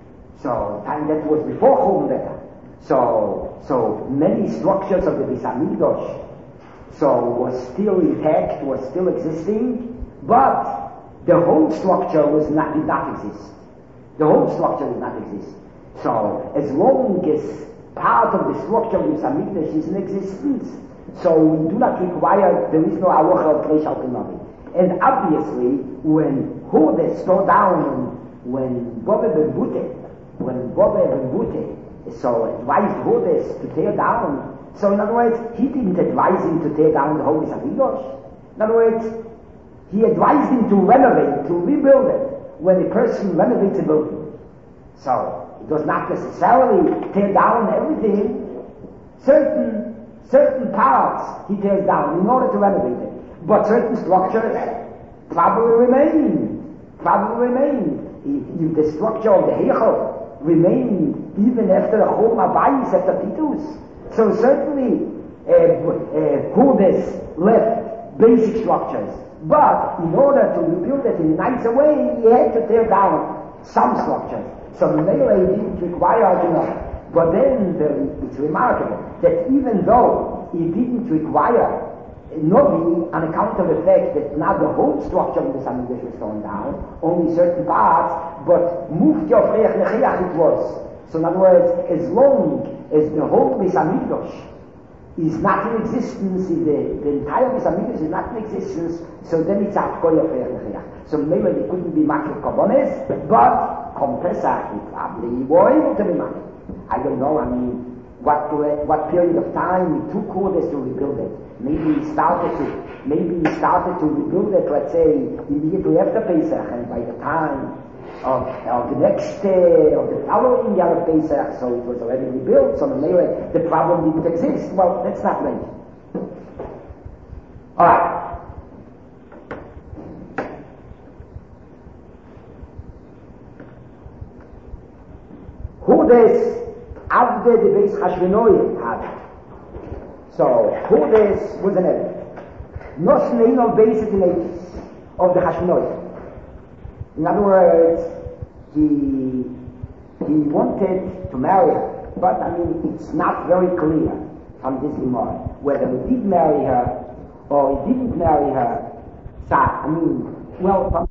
So, time that was before Chum Biter. So, so many structures of the Beis Hamikdash so was still intact, was still existing, but the whole structure was not, did not exist. The whole structure did not exist. So, as long as part of the structure of the Beis Hamikdash is in existence, so we do not require, there is no halacha of Treish Al Pi Novi. And obviously, when Hudes tore down, when Bobbe ben Bute, when Bobbe ben Bute, so advised Hudes to tear down, so in other words, he didn't advise him to tear down the whole Beis Hamikdash. In other words, he advised him to renovate, to rebuild it, when a person renovates a building. So, it does not necessarily tear down everything. Certain, certain parts he tears down in order to renovate it. But certain structures probably remain. Probably remain. If, if the structure of the Heichel remained even after the Chum Habayis, after Titus. So certainly, uh, uh, Hudes left basic structures. But in order to rebuild it in a nicer way, he had to tear down some structures. So the Mele didn't require enough. But then the, it's remarkable that even though he didn't require Novi on account of the fact that not the whole structure of the Beis Hamikdash was torn down, only certain parts, but Mufti of Reich Nechiach it was. So in other words, as long as the whole Beis Hamikdash is not in existence, if the, the entire Beis Hamikdash is not in existence, so then it's Atkoy of Reich Nechiach. So maybe they couldn't be Makir Korbanos, but Kom Pesach, he probably were able to be Makir. I don't know, I mean, what, what period of time it took Hudes to rebuild it. Maybe he started to, maybe he started to rebuild it, let's say, immediately after Pesach, and by the time of, of the next day, uh, of the following year of Pesach, so it was already rebuilt, so maybe the problem didn't exist. Well, that's not mentioned. Alright. Hudes Avde the Beis Hashvenoye had. So, Hudes was an elder. Nosnein of basic natures of the Hashvenoye. In other words, he, he wanted to marry her, but I mean, it's not very clear from this Gemara whether he did marry her or he didn't marry her. So, I mean, well, from